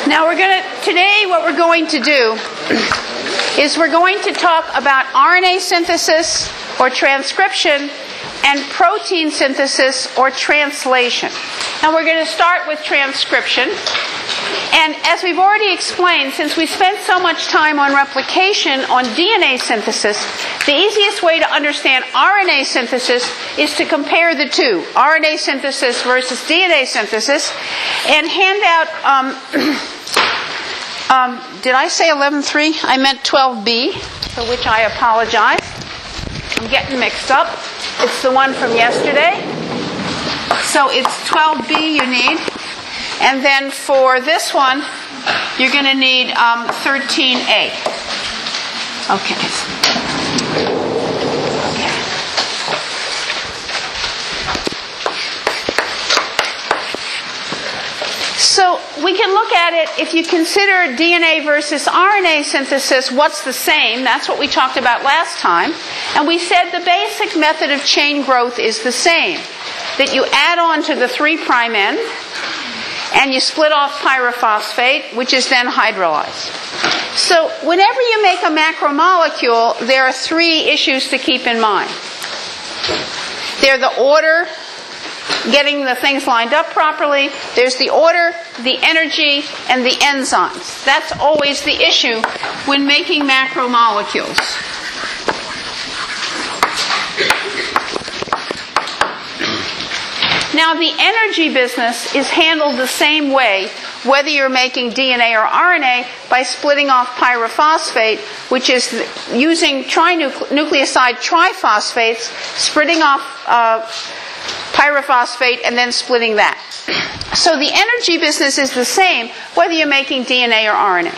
Now today what we're going to do is we're going to talk about RNA synthesis or transcription and protein synthesis or translation. And we're going to start with transcription. And as we've already explained, since we spent so much time on replication on DNA synthesis, the easiest way to understand RNA synthesis is to compare the two, RNA synthesis versus DNA synthesis, and hand out, did I say 11.3? I meant 12b, for which I apologize. I'm getting mixed up. It's the one from yesterday. So it's 12b you need. And then for this one, you're going to need 13a. Okay. So we can look at it, if you consider DNA versus RNA synthesis, what's the same? That's what we talked about last time. And we said the basic method of chain growth is the same. That you add on to the 3' end, and you split off pyrophosphate, which is then hydrolyzed. So whenever you make a macromolecule, there are 3 issues to keep in mind. They're the order, getting the things lined up properly. There's the order, the energy, and the enzymes. That's always the issue when making macromolecules. Now, the energy business is handled the same way, whether you're making DNA or RNA, by splitting off pyrophosphate, which is using trinucleoside triphosphates, splitting off pyrophosphate, and then splitting that. So the energy business is the same, whether you're making DNA or RNA.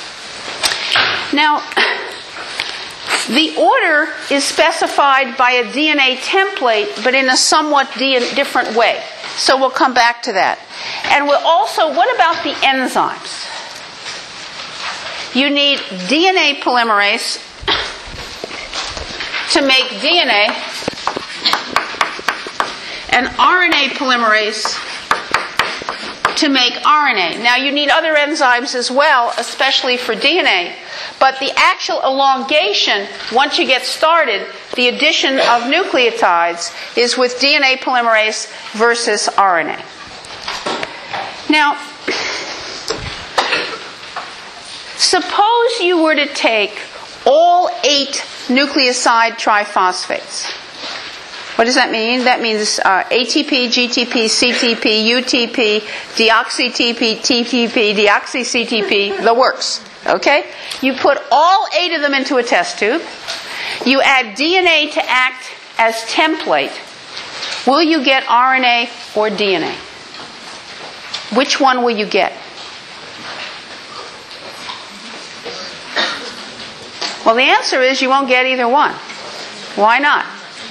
Now, the order is specified by a DNA template, but in a somewhat different way. So we'll come back to that. And we'll also, what about the enzymes? You need DNA polymerase to make DNA, and RNA polymerase to make RNA. Now you need other enzymes as well, especially for DNA. But the actual elongation, once you get started, the addition of nucleotides is with DNA polymerase versus RNA. Now, suppose you were to take all 8 nucleoside triphosphates. What does that mean? That means ATP, GTP, CTP, UTP, deoxy-TP, TTP, deoxy-CTP, the works. Okay? You put all 8 of them into a test tube. You add DNA to act as template. Will you get RNA or DNA? Which one will you get? Well, the answer is you won't get either one. Why not?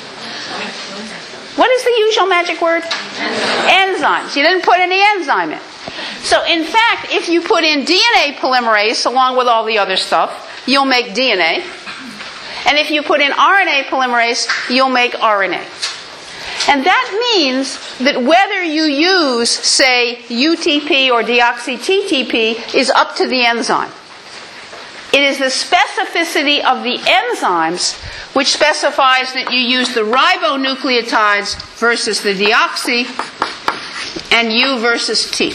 What is the usual magic word? Enzymes. You didn't put any enzyme in. So, in fact, if you put in DNA polymerase along with all the other stuff, you'll make DNA. And if you put in RNA polymerase, you'll make RNA. And that means that whether you use, say, UTP or deoxy-TTP is up to the enzyme. It is the specificity of the enzymes which specifies that you use the ribonucleotides versus the deoxy and U versus T.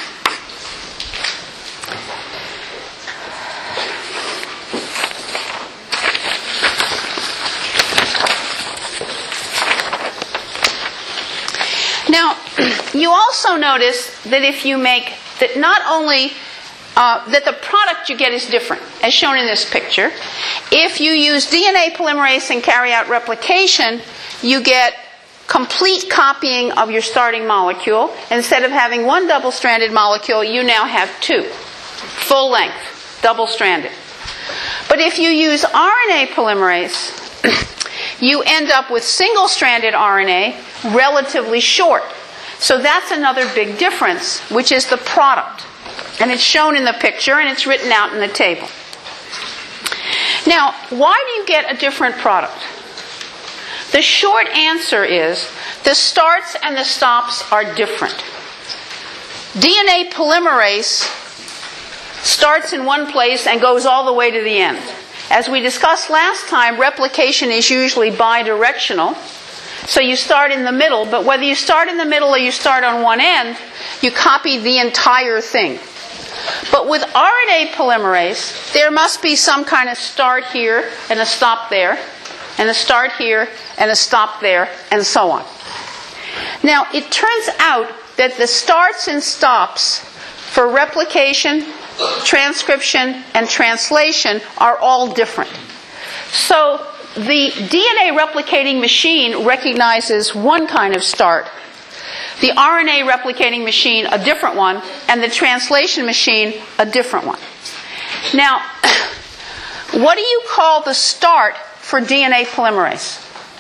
Now, you also notice that if you make that not only that the product you get is different, as shown in this picture. If you use DNA polymerase and carry out replication, you get complete copying of your starting molecule. Instead of having 1 double-stranded molecule, you now have 2, full length, double-stranded. But if you use RNA polymerase, you end up with single-stranded RNA, relatively short. So that's another big difference, which is the product. And it's shown in the picture, and it's written out in the table. Now, why do you get a different product? The short answer is the starts and the stops are different. DNA polymerase starts in one place and goes all the way to the end. As we discussed last time, replication is usually bidirectional. So you start in the middle, but whether you start in the middle or you start on one end, you copy the entire thing. But with RNA polymerase, there must be some kind of start here and a stop there, and a start here and a stop there, and so on. Now, it turns out that the starts and stops for replication, transcription, and translation are all different. So the DNA replicating machine recognizes one kind of start, the RNA replicating machine a different one, and the translation machine a different one. Now, what do you call the start for DNA polymerase?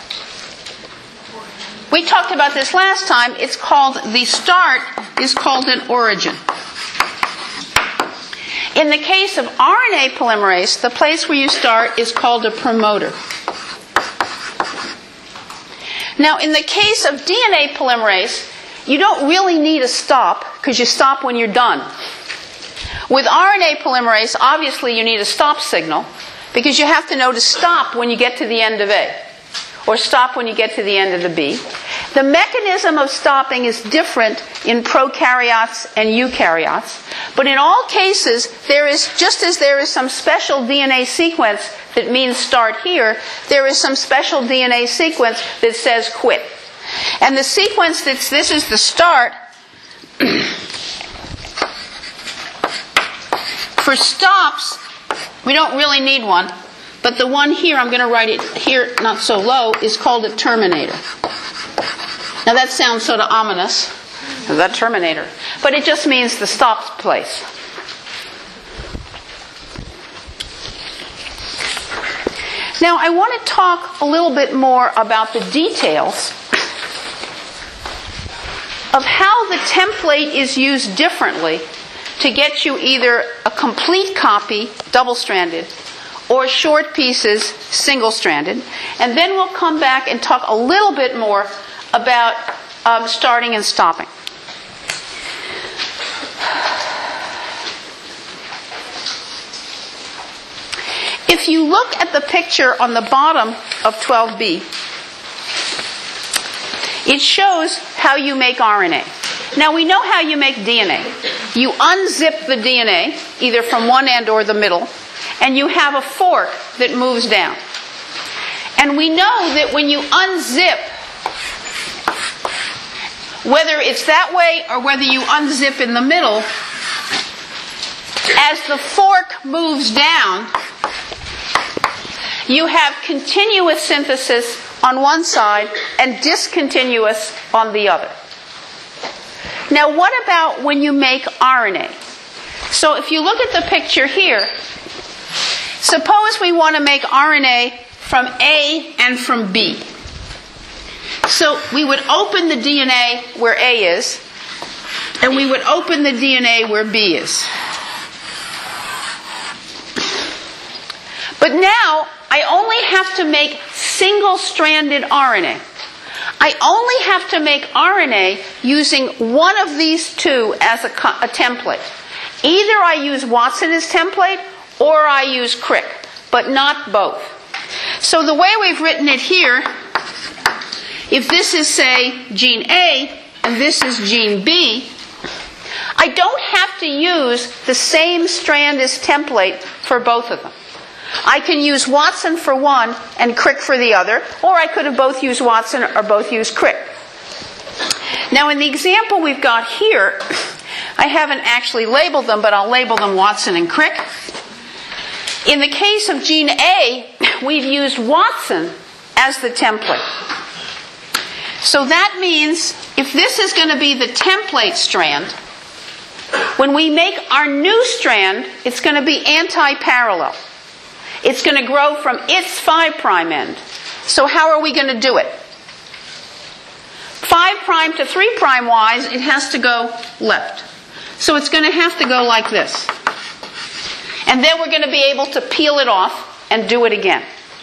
We talked about this last time. It's called, the start is called an origin. In the case of RNA polymerase, the place where you start is called a promoter. Now, in the case of DNA polymerase, you don't really need a stop, because you stop when you're done. With RNA polymerase, obviously you need a stop signal, because you have to know to stop when you get to the end of A, or stop when you get to the end of the B. The mechanism of stopping is different in prokaryotes and eukaryotes, but in all cases, there is, just as there is some special DNA sequence that means start here, there is some special DNA sequence that says quit. And the sequence that's, this is the start. For stops, we don't really need one, but the one here, I'm going to write it here, not so low, is called a terminator. Now that sounds sort of ominous, the terminator, but it just means the stop place. Now I want to talk a little bit more about the details of how the template is used differently to get you either a complete copy, double-stranded, or short pieces, single-stranded. And then we'll come back and talk a little bit more about starting and stopping. If you look at the picture on the bottom of 12b, it shows how you make RNA. Now we know how you make DNA. You unzip the DNA, either from one end or the middle, and you have a fork that moves down. And we know that when you unzip, whether it's that way or whether you unzip in the middle, as the fork moves down, you have continuous synthesis on one side and discontinuous on the other. Now, what about when you make RNA? So if you look at the picture here, suppose we want to make RNA from A and from B. So we would open the DNA where A is, and we would open the DNA where B is. But now, I only have to make single-stranded RNA. I only have to make RNA using one of these two as a template. Either I use Watson as template, or I use Crick, but not both. So the way we've written it here, if this is, say, gene A, and this is gene B, I don't have to use the same strand as template for both of them. I can use Watson for one and Crick for the other, or I could have both used Watson or both used Crick. Now in the example we've got here, I haven't actually labeled them, but I'll label them Watson and Crick. In the case of gene A, we've used Watson as the template. So that means if this is going to be the template strand, when we make our new strand, it's going to be anti-parallel. It's going to grow from its 5' end. So how are we going to do it? 5' to 3' wise, it has to go left. So it's going to have to go like this. And then we're going to be able to peel it off and do it again.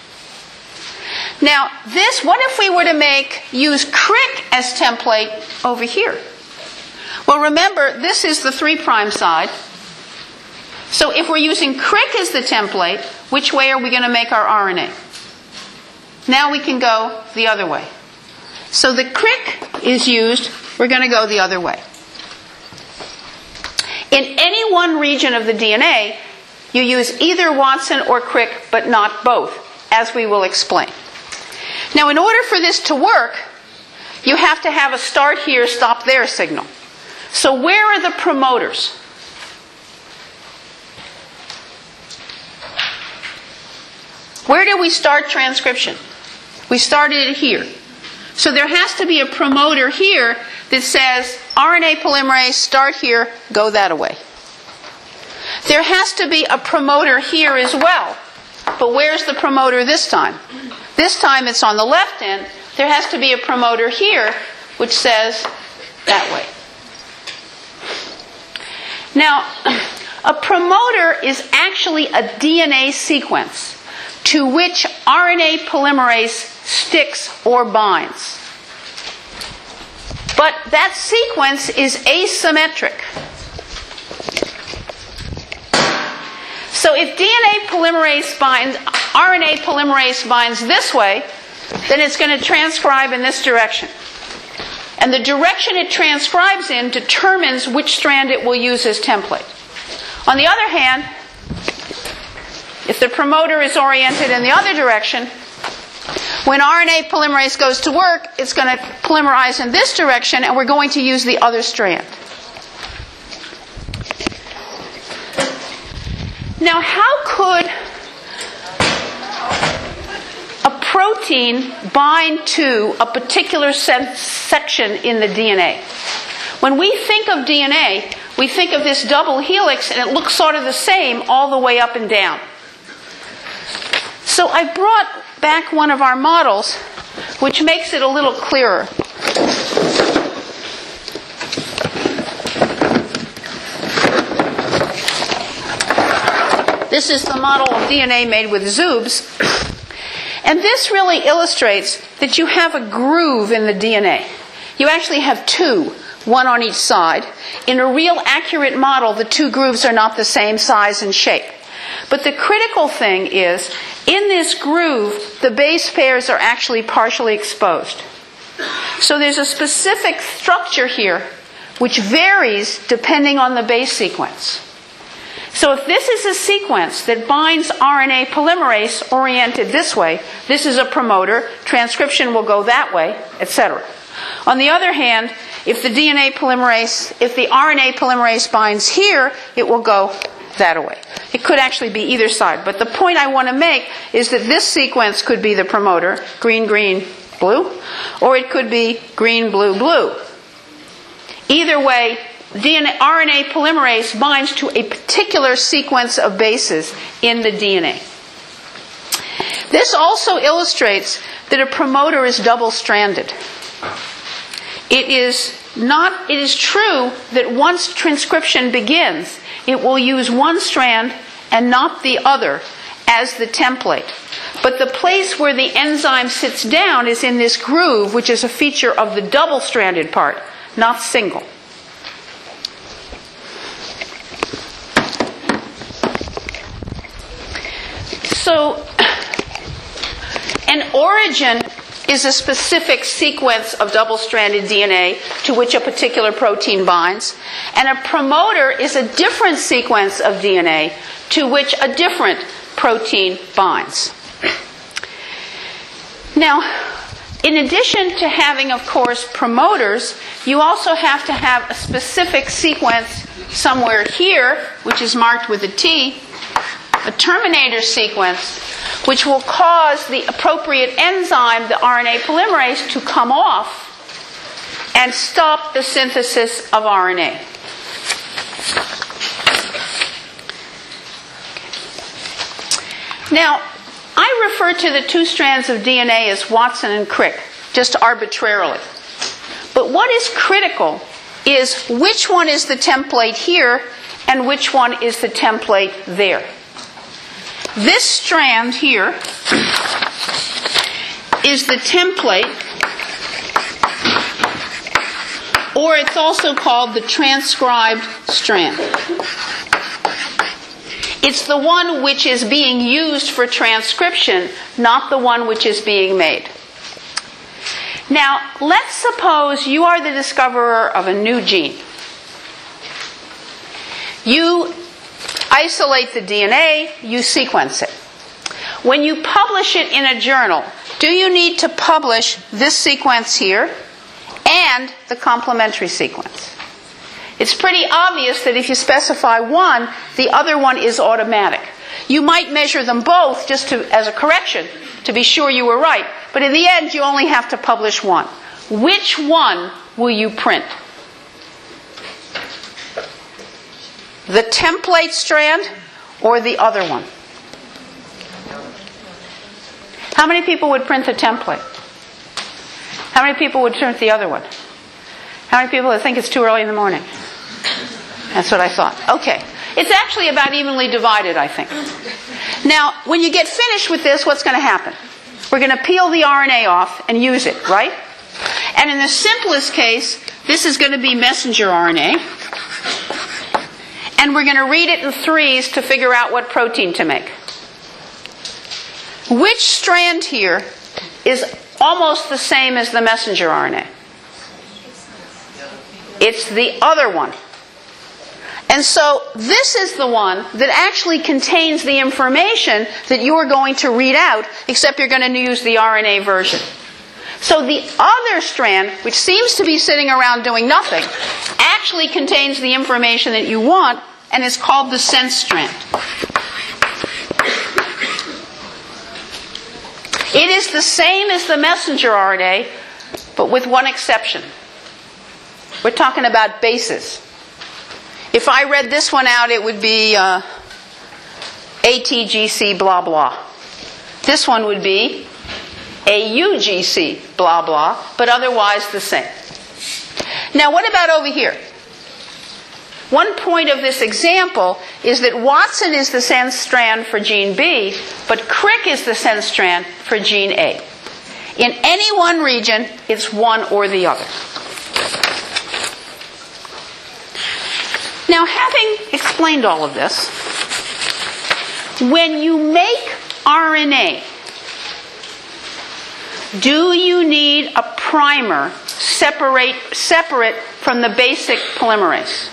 Now, this, what if we were to use Crick as template over here? Well, remember, this is the 3' side. So if we're using Crick as the template, which way are we going to make our RNA? Now we can go the other way. So the Crick is used, we're going to go the other way. In any one region of the DNA, you use either Watson or Crick, but not both, as we will explain. Now, in order for this to work, you have to have a start here, stop there signal. So where are the promoters? Where do we start transcription? We started it here. So there has to be a promoter here that says, RNA polymerase, start here, go that way. There has to be a promoter here as well. But where's the promoter this time? This time it's on the left end. There has to be a promoter here which says that way. Now, a promoter is actually a DNA sequence to which RNA polymerase sticks or binds. But that sequence is asymmetric. So if RNA polymerase binds this way, then it's going to transcribe in this direction. And the direction it transcribes in determines which strand it will use as template. On the other hand, if the promoter is oriented in the other direction, when RNA polymerase goes to work, it's going to polymerize in this direction, and we're going to use the other strand. Now, how could a protein bind to a particular section in the DNA? When we think of DNA, we think of this double helix, and it looks sort of the same all the way up and down. So I brought back one of our models, which makes it a little clearer. This is the model of DNA made with Zoobles. And this really illustrates that you have a groove in the DNA. You actually have two, one on each side. In a real accurate model, the two grooves are not the same size and shape. But the critical thing is, in this groove, the base pairs are actually partially exposed. So there's a specific structure here which varies depending on the base sequence. So if this is a sequence that binds RNA polymerase oriented this way, this is a promoter, transcription will go that way, etc. On the other hand, if the RNA polymerase binds here, it will go that way. It could actually be either side. But the point I want to make is that this sequence could be the promoter, green, green, blue, or it could be green, blue, blue. Either way, RNA polymerase binds to a particular sequence of bases in the DNA. This also illustrates that a promoter is double-stranded. It is true that once transcription begins, it will use one strand and not the other as the template. But the place where the enzyme sits down is in this groove, which is a feature of the double-stranded part, not single. So, an origin is a specific sequence of double-stranded DNA to which a particular protein binds, and a promoter is a different sequence of DNA to which a different protein binds. Now, in addition to having, of course, promoters, you also have to have a specific sequence somewhere here, which is marked with a T, a terminator sequence, which will cause the appropriate enzyme, the RNA polymerase, to come off and stop the synthesis of RNA. Now, I refer to the two strands of DNA as Watson and Crick, just arbitrarily. But what is critical is which one is the template here and which one is the template there. This strand here is the template, or it's also called the transcribed strand. It's the one which is being used for transcription, not the one which is being made. Now, let's suppose you are the discoverer of a new gene. You isolate the DNA, you sequence it. When you publish it in a journal, do you need to publish this sequence here and the complementary sequence? It's pretty obvious that if you specify one, the other one is automatic. You might measure them both just as a correction to be sure you were right, but in the end you only have to publish one. Which one will you print? The template strand or the other one? How many people would print the template? How many people would print the other one? How many people think it's too early in the morning? That's what I thought. Okay. It's actually about evenly divided, I think. Now, when you get finished with this, what's going to happen? We're going to peel the RNA off and use it, right? And in the simplest case, this is going to be messenger RNA. And we're going to read it in threes to figure out what protein to make. Which strand here is almost the same as the messenger RNA? It's the other one. And so this is the one that actually contains the information that you're going to read out, except you're going to use the RNA version. So the other strand, which seems to be sitting around doing nothing, actually contains the information that you want and is called the sense strand. It is the same as the messenger RNA, but with one exception. We're talking about bases. If I read this one out, it would be ATGC blah blah. This one would be AUGC blah blah, but otherwise the same. Now what about over here? One point of this example is that Watson is the sense strand for gene B, but Crick is the sense strand for gene A. In any one region, it's one or the other. Now, having explained all of this, when you make RNA, do you need a primer separate from the basic polymerase?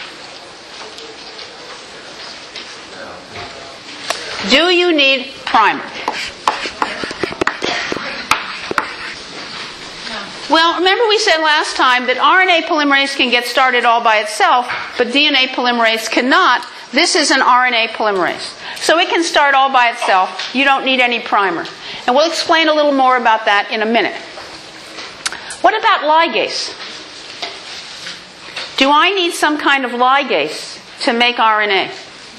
Do you need primer? Well, remember we said last time that RNA polymerase can get started all by itself, but DNA polymerase cannot. This is an RNA polymerase. So it can start all by itself. You don't need any primer. And we'll explain a little more about that in a minute. What about ligase? Do I need some kind of ligase to make RNA?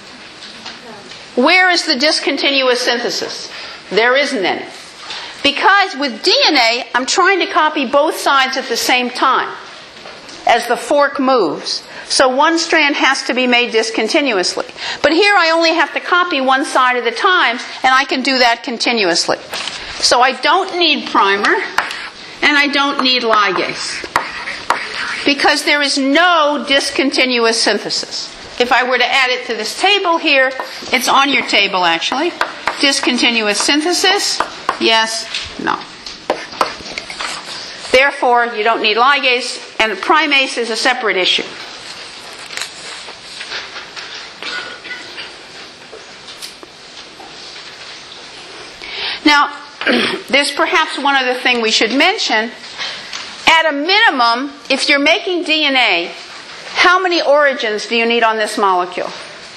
Where is the discontinuous synthesis? There isn't any. Because with DNA, I'm trying to copy both sides at the same time as the fork moves. So one strand has to be made discontinuously. But here I only have to copy one side at a time, and I can do that continuously. So I don't need primer, and I don't need ligase. Because there is no discontinuous synthesis. If I were to add it to this table here, it's on your table actually. Discontinuous synthesis, yes, no. Therefore, you don't need ligase, and primase is a separate issue. Now, there's perhaps one other thing we should mention. At a minimum, if you're making DNA, how many origins do you need on this molecule?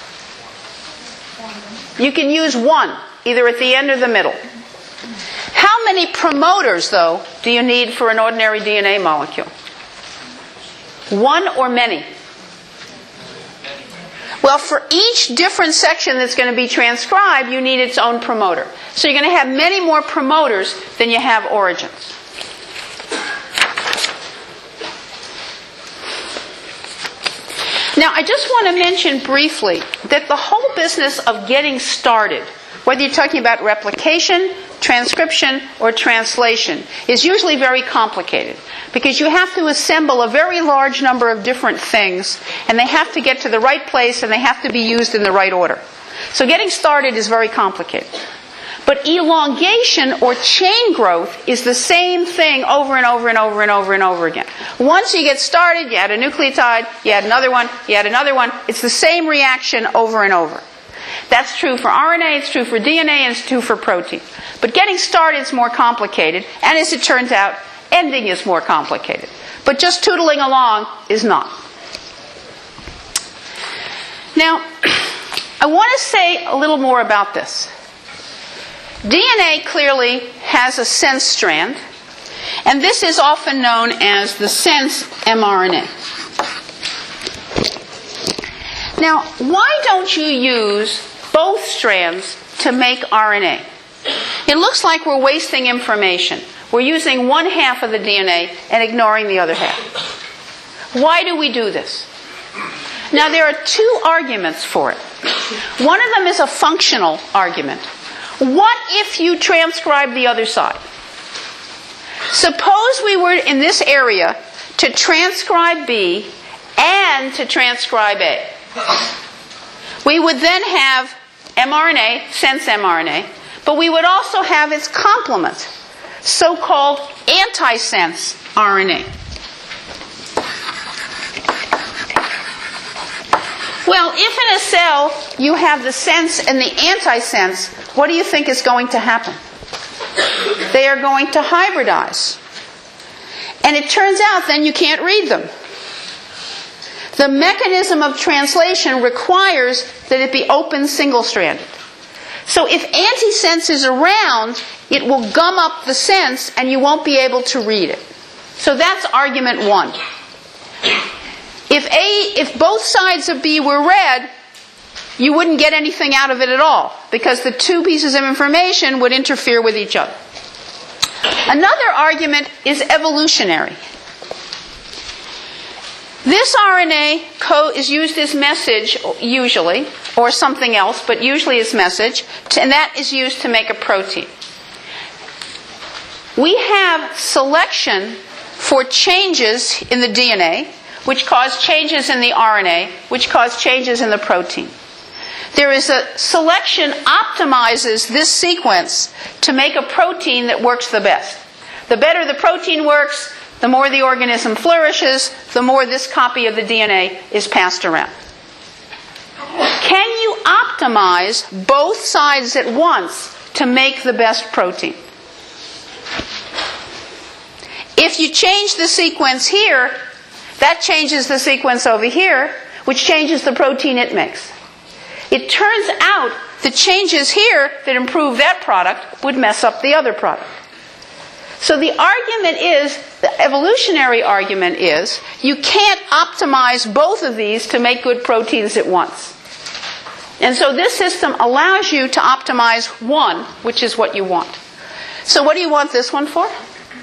You can use one, either at the end or the middle. How many promoters, though, do you need for an ordinary DNA molecule? One or many? Well, for each different section that's going to be transcribed, you need its own promoter. So you're going to have many more promoters than you have origins. Now, I just want to mention briefly that the whole business of getting started, whether you're talking about replication, transcription or translation is usually very complicated because you have to assemble a very large number of different things, and they have to get to the right place and they have to be used in the right order. So getting started is very complicated. But elongation or chain growth is the same thing over and over and over and over and over again. Once you get started, you add a nucleotide, you add another one, you add another one. It's the same reaction over and over. That's true for RNA, it's true for DNA, and it's true for protein. But getting started is more complicated, and as it turns out, ending is more complicated. But just tootling along is not. Now, I want to say a little more about this. DNA clearly has a sense strand, and this is often known as the sense mRNA. Now, why don't you use both strands to make RNA? It looks like we're wasting information. We're using one half of the DNA and ignoring the other half. Why do we do this? Now, there are two arguments for it. One of them is a functional argument. What if you transcribe the other side? Suppose we were in this area to transcribe B and to transcribe A. We would then have mRNA, sense mRNA, but we would also have its complement, so-called antisense RNA. Well, if in a cell you have the sense and the antisense, what do you think is going to happen? They are going to hybridize. And it turns out then you can't read them. The mechanism of translation requires that it be open single-stranded. So if antisense is around, it will gum up the sense and you won't be able to read it. So that's argument one. If both sides of B were read, you wouldn't get anything out of it at all, because the two pieces of information would interfere with each other. Another argument is evolutionary. This RNA code is used as message, usually, or something else, but usually as message, and that is used to make a protein. We have selection for changes in the DNA, which cause changes in the RNA, which cause changes in the protein. There is a selection optimizes this sequence to make a protein that works the best. The better the protein works, the more the organism flourishes, the more this copy of the DNA is passed around. Can you optimize both sides at once to make the best protein? If you change the sequence here, that changes the sequence over here, which changes the protein it makes. It turns out the changes here that improve that product would mess up the other product. So the argument is, the evolutionary argument is, you can't optimize both of these to make good proteins at once. And so this system allows you to optimize one, which is what you want. So what do you want this one for?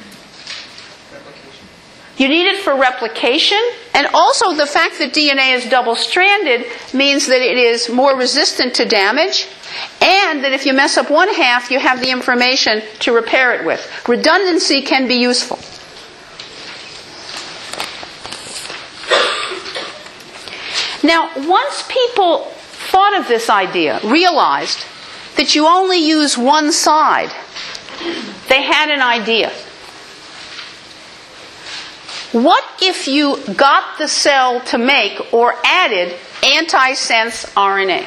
You need it for replication, and also the fact that DNA is double-stranded means that it is more resistant to damage, and that if you mess up one half, you have the information to repair it with. Redundancy can be useful. Now, once people thought of this idea, realized that you only use one side, they had an idea. What if you got the cell to make or added antisense RNA?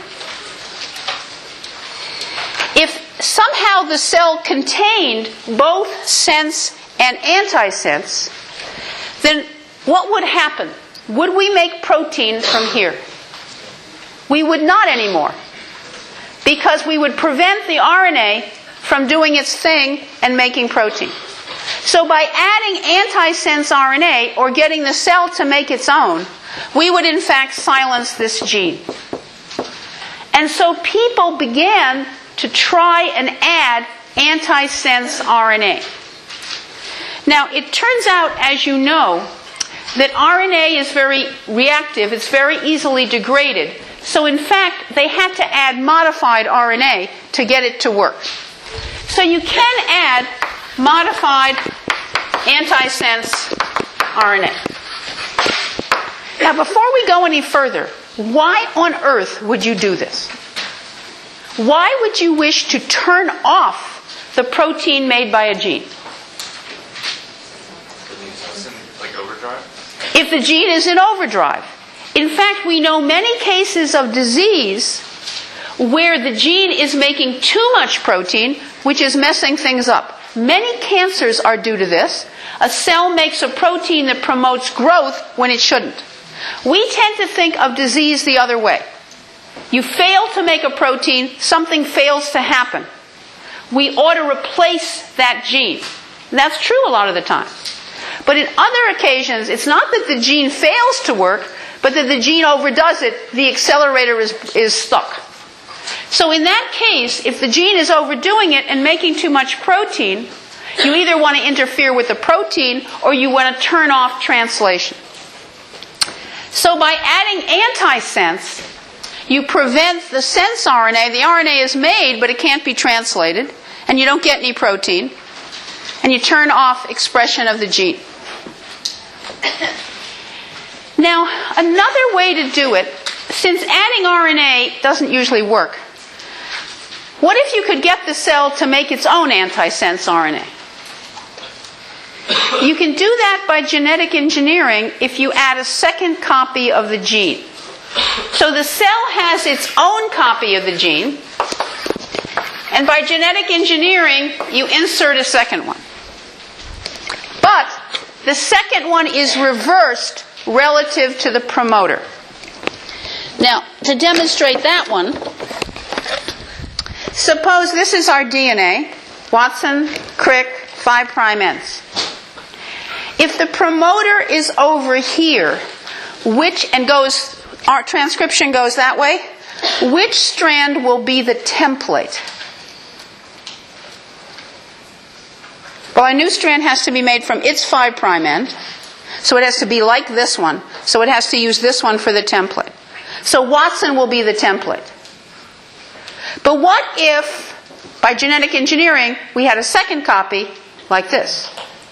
If somehow the cell contained both sense and antisense, then what would happen? Would we make protein from here? We would not anymore, because we would prevent the RNA from doing its thing and making protein. So by adding antisense RNA, or getting the cell to make its own, we would in fact silence this gene. And so people began to try and add antisense RNA. Now, it turns out, as you know, that RNA is very reactive. It's very easily degraded. So in fact, they had to add modified RNA to get it to work. So you can add modified antisense RNA. Now, before we go any further, why on earth would you do this? Why would you wish to turn off the protein made by a gene? Like overdrive? If the gene is in overdrive. In fact, we know many cases of disease where the gene is making too much protein, which is messing things up. Many cancers are due to this. A cell makes a protein that promotes growth when it shouldn't. We tend to think of disease the other way. You fail to make a protein, something fails to happen. We ought to replace that gene. And that's true a lot of the time. But in other occasions, it's not that the gene fails to work, but that the gene overdoes it, the accelerator is stuck. So in that case, if the gene is overdoing it and making too much protein, you either want to interfere with the protein or you want to turn off translation. So by adding antisense, you prevent the sense RNA. The RNA is made, but it can't be translated, and you don't get any protein, and you turn off expression of the gene. Now, another way to do it, since adding RNA doesn't usually work, what if you could get the cell to make its own antisense RNA? You can do that by genetic engineering if you add a second copy of the gene. So the cell has its own copy of the gene, and by genetic engineering, you insert a second one. But the second one is reversed relative to the promoter. Now, to demonstrate that one, suppose this is our DNA, Watson, Crick, 5' ends. If the promoter is over here, our transcription goes that way, which strand will be the template? Well, a new strand has to be made from its 5' end, so it has to be like this one, so it has to use this one for the template. So Watson will be the template. But what if, by genetic engineering, we had a second copy like this?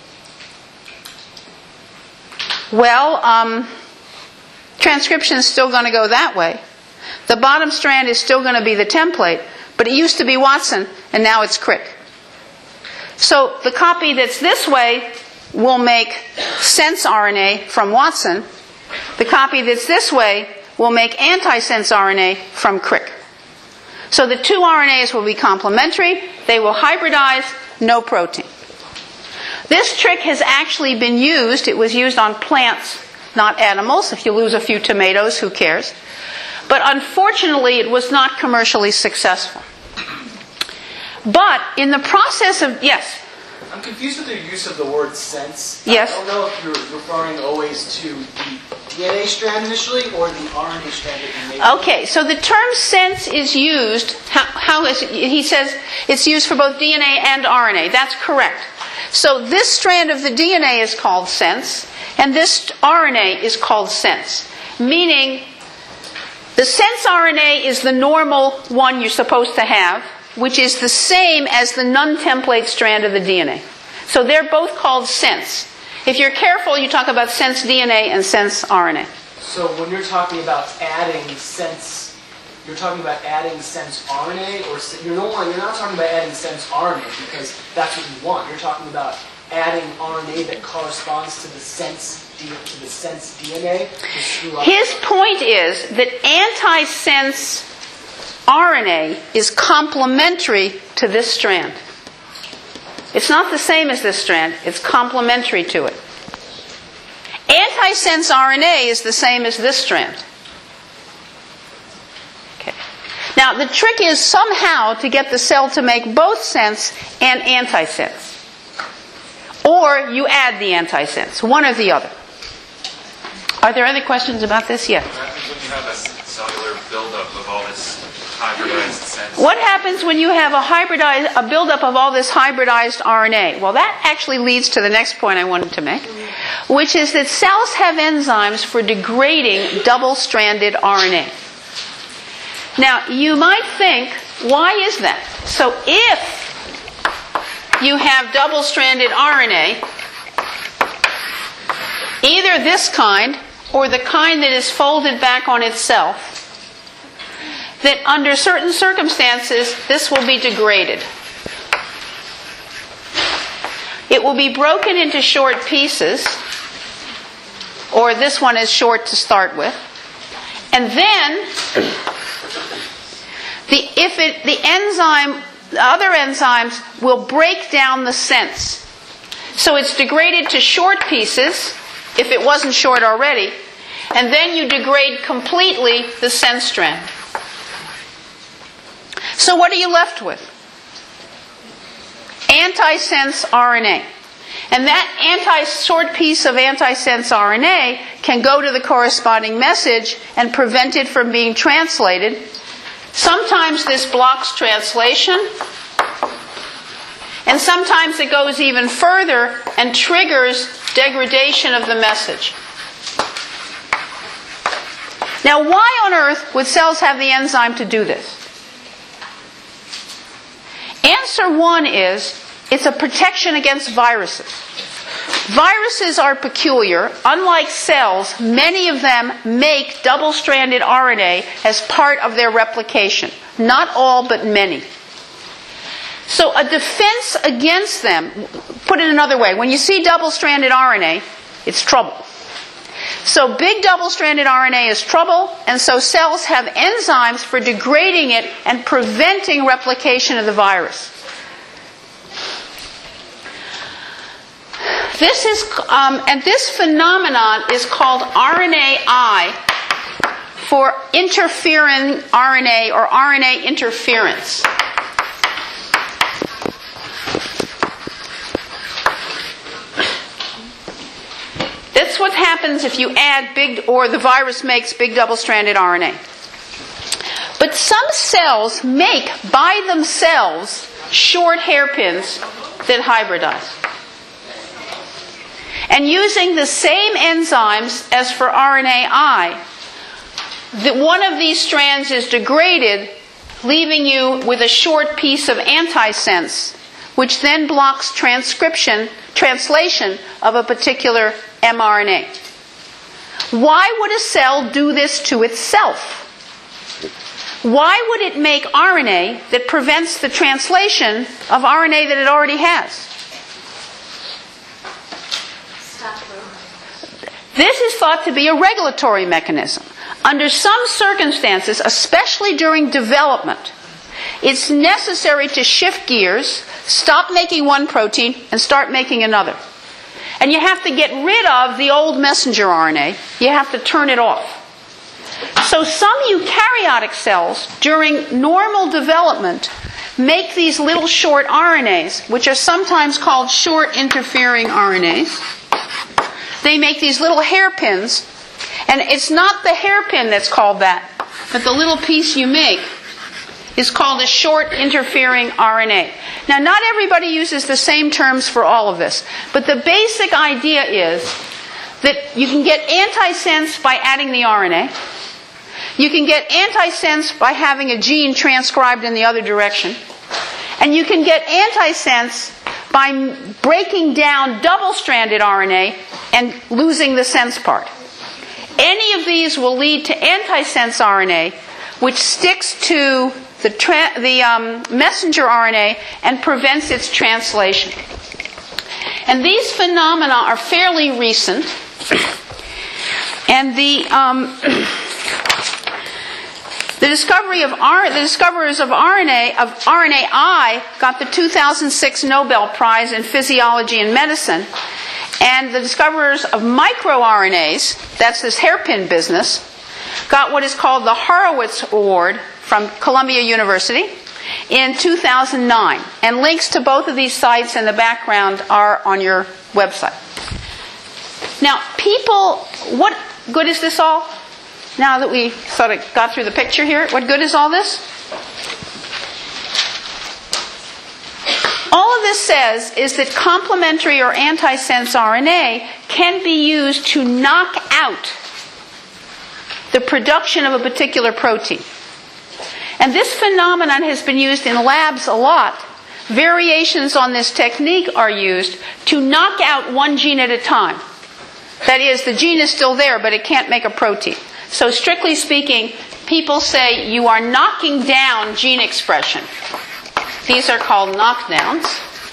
Well, transcription is still going to go that way. The bottom strand is still going to be the template, but it used to be Watson, and now it's Crick. So the copy that's this way will make sense RNA from Watson. The copy that's this way will make antisense RNA from Crick. So the two RNAs will be complementary. They will hybridize, no protein. This trick has actually been used. It was used on plants, not animals. If you lose a few tomatoes, who cares? But unfortunately, it was not commercially successful. But in the process of... Yes? I'm confused with your use of the word sense. Yes. I don't know if you're referring always to the DNA strand initially or the RNA strand that you made. Okay, so the term sense is used, he says it's used for both DNA and RNA. That's correct. So this strand of the DNA is called sense, and this RNA is called sense. Meaning, the sense RNA is the normal one you're supposed to have, which is the same as the non-template strand of the DNA. So they're both called sense. If you're careful, you talk about sense DNA and sense RNA. So when you're talking about adding sense, you're talking about adding sense RNA, or you're not talking about adding sense RNA because that's what you want. You're talking about adding RNA that corresponds to the sense DNA. His point is that antisense RNA is complementary to this strand. It's not the same as this strand. It's complementary to it. Antisense RNA is the same as this strand. Okay. Now, the trick is somehow to get the cell to make both sense and antisense. Or you add the antisense, one or the other. Are there other questions about this? Yes. What happens when you have a cellular buildup of all this hybridized sense? What happens when you have a buildup of all this hybridized RNA? Well, that actually leads to the next point I wanted to make, which is that cells have enzymes for degrading double-stranded RNA. Now, you might think, why is that? So if you have double-stranded RNA, either this kind or the kind that is folded back on itself, that under certain circumstances, this will be degraded. It will be broken into short pieces, or this one is short to start with, and then the other enzymes will break down the sense. So it's degraded to short pieces, if it wasn't short already, and then you degrade completely the sense strand. So what are you left with? Antisense RNA. And that short piece of antisense RNA can go to the corresponding message and prevent it from being translated. Sometimes this blocks translation, and sometimes it goes even further and triggers degradation of the message. Now, why on earth would cells have the enzyme to do this? Answer one is, it's a protection against viruses. Viruses are peculiar. Unlike cells, many of them make double-stranded RNA as part of their replication. Not all, but many. So a defense against them, put it another way, when you see double-stranded RNA, it's trouble. So big double-stranded RNA is trouble, and so cells have enzymes for degrading it and preventing replication of the virus. This phenomenon is called RNAi, for interfering RNA or RNA interference. That's what happens if you add or the virus makes big double-stranded RNA. But some cells make by themselves short hairpins that hybridize. And using the same enzymes as for RNAi, one of these strands is degraded, leaving you with a short piece of antisense, which then blocks translation of a particular mRNA. Why would a cell do this to itself? Why would it make RNA that prevents the translation of RNA that it already has? This is thought to be a regulatory mechanism. Under some circumstances, especially during development, it's necessary to shift gears, stop making one protein, and start making another. And you have to get rid of the old messenger RNA. You have to turn it off. So some eukaryotic cells, during normal development, make these little short RNAs, which are sometimes called short interfering RNAs. They make these little hairpins, and it's not the hairpin that's called that, but the little piece you make is called a short interfering RNA. Now, not everybody uses the same terms for all of this, but the basic idea is that you can get antisense by adding the RNA. You can get antisense by having a gene transcribed in the other direction. And you can get antisense by breaking down double-stranded RNA and losing the sense part. Any of these will lead to antisense RNA, which sticks to the messenger RNA and prevents its translation. And these phenomena are fairly recent. And the discoverers of RNAi got the 2006 Nobel Prize in Physiology and Medicine. And the discoverers of microRNAs, that's this hairpin business, got what is called the Horowitz Award from Columbia University in 2009. And links to both of these sites in the background are on your website. Now, what good is this all? Now that we sort of got through the picture here, what good is all this? All of this says is that complementary or antisense RNA can be used to knock out the production of a particular protein. And this phenomenon has been used in labs a lot. variations on this technique are used to knock out one gene at a time. That is, the gene is still there, but it can't make a protein. So strictly speaking, people say you are knocking down gene expression. These are called knockdowns.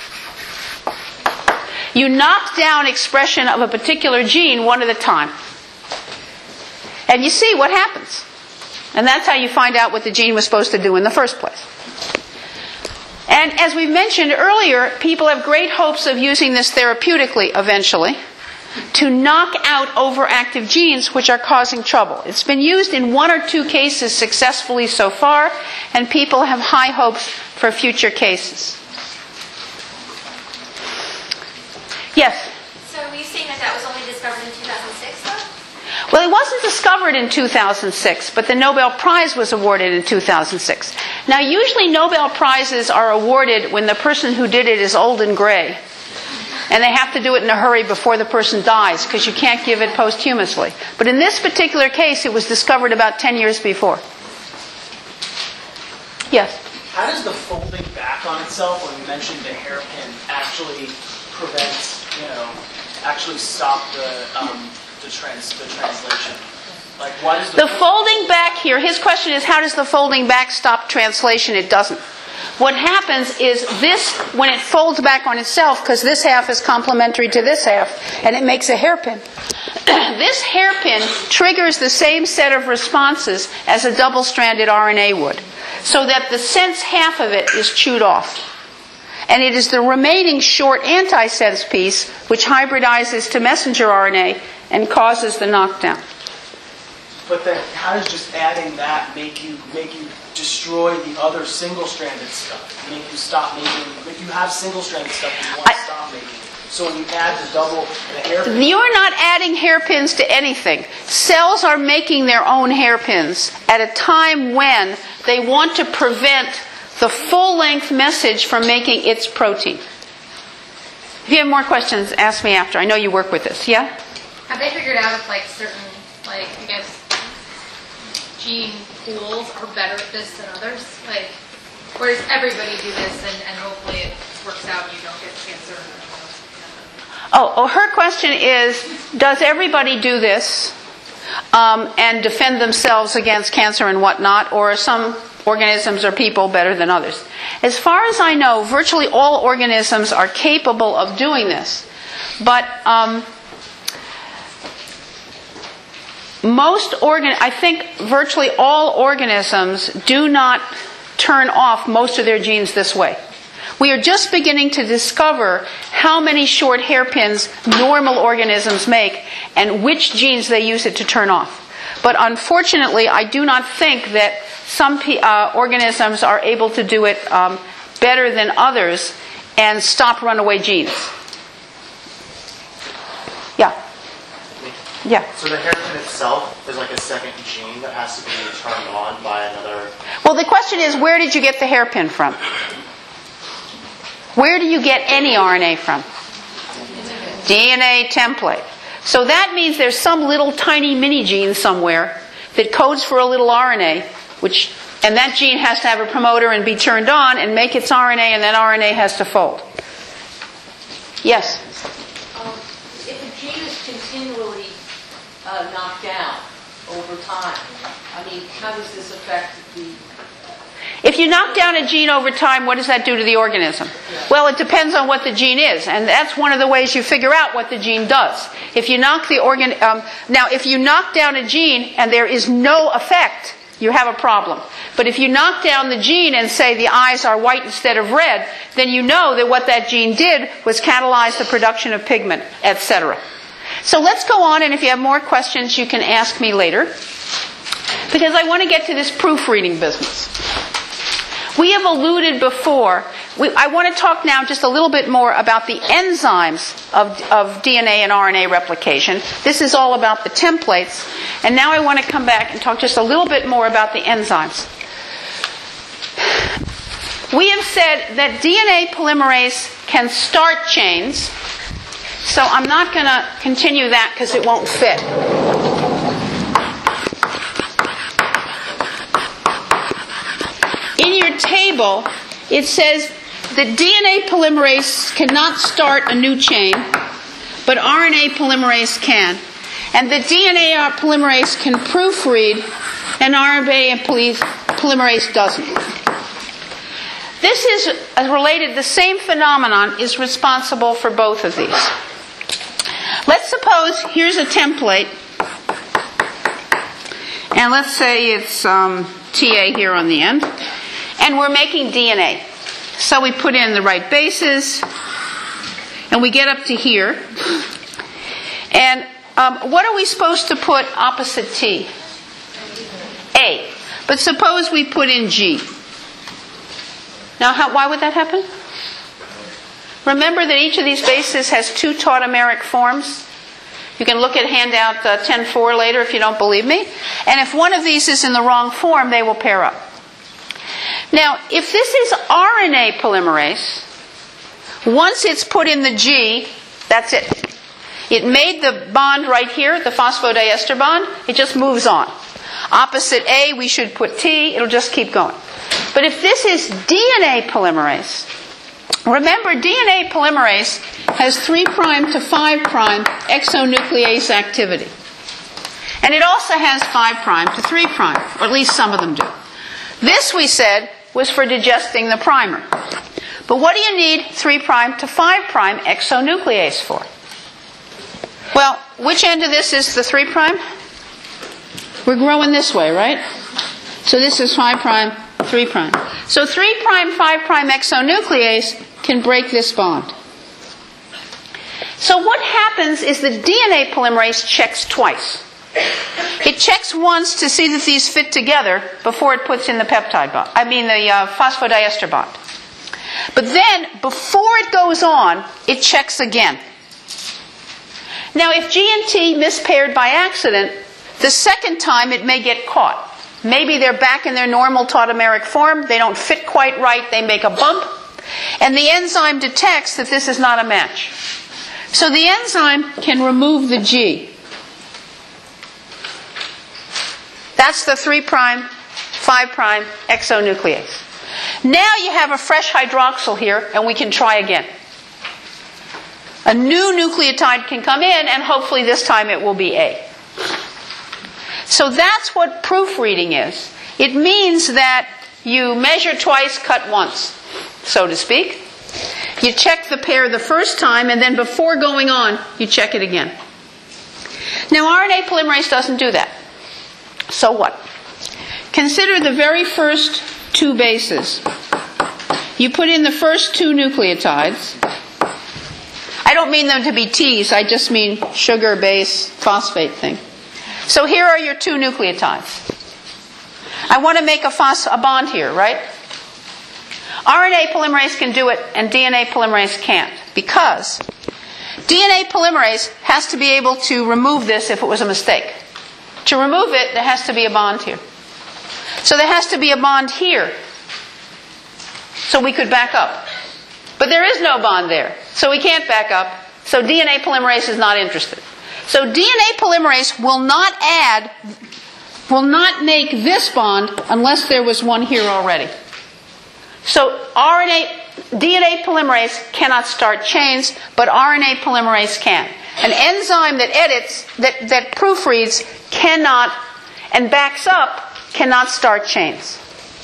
You knock down expression of a particular gene one at a time. And you see what happens. And that's how you find out what the gene was supposed to do in the first place. And as we mentioned earlier, people have great hopes of using this therapeutically eventually to knock out overactive genes which are causing trouble. It's been used in 1 or 2 cases successfully so far, and people have high hopes for future cases. Yes? So are you saying that was only discovered in 2006, though? Well, it wasn't discovered in 2006, but the Nobel Prize was awarded in 2006. Now, usually Nobel Prizes are awarded when the person who did it is old and gray. And they have to do it in a hurry before the person dies, because you can't give it posthumously. But in this particular case, it was discovered about 10 years before. Yes? How does the folding back on itself, when you mentioned the hairpin, actually prevent, actually stop the translation? Like, why does the folding back here, his question is, how does the folding back stop translation? It doesn't. What happens is this, when it folds back on itself, because this half is complementary to this half, and it makes a hairpin. This hairpin triggers the same set of responses as a double-stranded RNA would, so that the sense half of it is chewed off. And it is the remaining short antisense piece which hybridizes to messenger RNA and causes the knockdown. But then, how does just adding that make you destroy the other single-stranded stuff? Make you stop making. If you have single-stranded stuff, you want to stop making it. So when you add the hairpin, you're not adding hairpins to anything. Cells are making their own hairpins at a time when they want to prevent the full-length message from making its protein. If you have more questions, ask me after. I know you work with this. Yeah? Have they figured out if certain, I guess, gene pools are better at this than others? Or does everybody do this and hopefully it works out and you don't get cancer? Her question is, does everybody do this and defend themselves against cancer and whatnot, or are some organisms or people better than others? As far as I know, virtually all organisms are capable of doing this. But I think virtually all organisms do not turn off most of their genes this way. We are just beginning to discover how many short hairpins normal organisms make and which genes they use it to turn off. But unfortunately, I do not think that some organisms are able to do it better than others and stop runaway genes. Yeah. Yeah. So the hairpin itself is like a second gene that has to be turned on by another. Well, the question is, where did you get the hairpin from? Where do you get any RNA from? DNA template. So that means there's some little tiny mini gene somewhere that codes for a little RNA, and that gene has to have a promoter and be turned on and make its RNA, and that RNA has to fold. Yes? If a gene is continually knocked down over time, how does this affect the... If you knock down a gene over time, what does that do to the organism? Well, it depends on what the gene is, and that's one of the ways you figure out what the gene does. If you knock if you knock down a gene and there is no effect, you have a problem. But if you knock down the gene and say the eyes are white instead of red, then you know that what that gene did was catalyze the production of pigment, etc. So let's go on, and if you have more questions, you can ask me later, because I want to get to this proofreading business. We have alluded before, I want to talk now just a little bit more about the enzymes of DNA and RNA replication. This is all about the templates. And now I want to come back and talk just a little bit more about the enzymes. We have said that DNA polymerase can start chains. So I'm not going to continue that because it won't fit. In your table, it says that DNA polymerase cannot start a new chain, but RNA polymerase can. And that DNA polymerase can proofread, and RNA polymerase doesn't. This is related, the same phenomenon is responsible for both of these. Let's suppose here's a template, and let's say it's TA here on the end, and we're making DNA. So we put in the right bases, and we get up to here, and what are we supposed to put opposite T? A. But suppose we put in G. Now, why would that happen? Remember that each of these bases has 2 tautomeric forms. You can look at handout 10.4 later if you don't believe me. And if one of these is in the wrong form, they will pair up. Now, if this is RNA polymerase, once it's put in the G, that's it. It made the bond right here, the phosphodiester bond. It just moves on. Opposite A, we should put T. It'll just keep going. But if this is DNA polymerase, remember DNA polymerase has 3' to 5' exonuclease activity. And it also has 5' to 3', or at least some of them do. This, we said, was for digesting the primer. But what do you need 3' to 5' exonuclease for? Well, which end of this is the 3'? We're growing this way, right? So this is 5', 3'. So 3', 5' exonuclease can break this bond. So what happens is the DNA polymerase checks twice. It checks once to see that these fit together before it puts in the peptide bond. The phosphodiester bond. But then, before it goes on, it checks again. Now, if G and T mispaired by accident, the second time it may get caught. Maybe they're back in their normal tautomeric form, they don't fit quite right, they make a bump, and the enzyme detects that this is not a match. So the enzyme can remove the G. That's the 3', 5' exonuclease. Now you have a fresh hydroxyl here, and we can try again. A new nucleotide can come in, and hopefully this time it will be A. So that's what proofreading is. It means that you measure twice, cut once, so to speak. You check the pair the first time, and then before going on, you check it again. Now, RNA polymerase doesn't do that. So what? Consider the very first 2 bases. You put in the first 2 nucleotides. I don't mean them to be T's, I just mean sugar, base, phosphate thing. So here are your 2 nucleotides. I want to make a bond here, right? RNA polymerase can do it, and DNA polymerase can't. Because DNA polymerase has to be able to remove this if it was a mistake. To remove it, there has to be a bond here. So there has to be a bond here, so we could back up. But there is no bond there, so we can't back up, so DNA polymerase is not interested. So DNA polymerase will not make this bond unless there was one here already. So DNA polymerase cannot start chains, but RNA polymerase can. An enzyme that edits, that proofreads, cannot, and backs up, cannot start chains.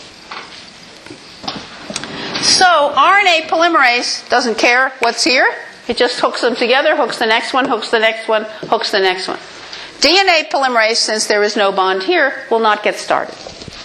So RNA polymerase doesn't care what's here. It just hooks them together, hooks the next one, hooks the next one, hooks the next one. DNA polymerase, since there is no bond here, will not get started.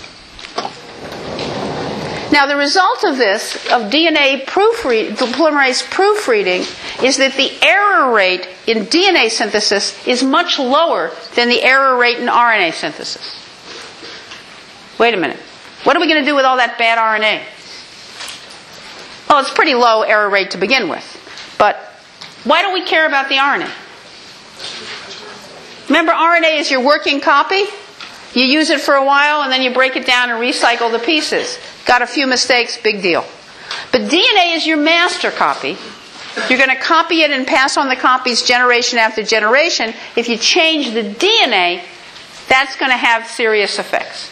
Now, the result of this, of DNA polymerase proofreading, is that the error rate in DNA synthesis is much lower than the error rate in RNA synthesis. Wait a minute. What are we going to do with all that bad RNA? Well, it's pretty low error rate to begin with. But why don't we care about the RNA? Remember, RNA is your working copy. You use it for a while, and then you break it down and recycle the pieces. Got a few mistakes, big deal. But DNA is your master copy. You're going to copy it and pass on the copies generation after generation. If you change the DNA, that's going to have serious effects.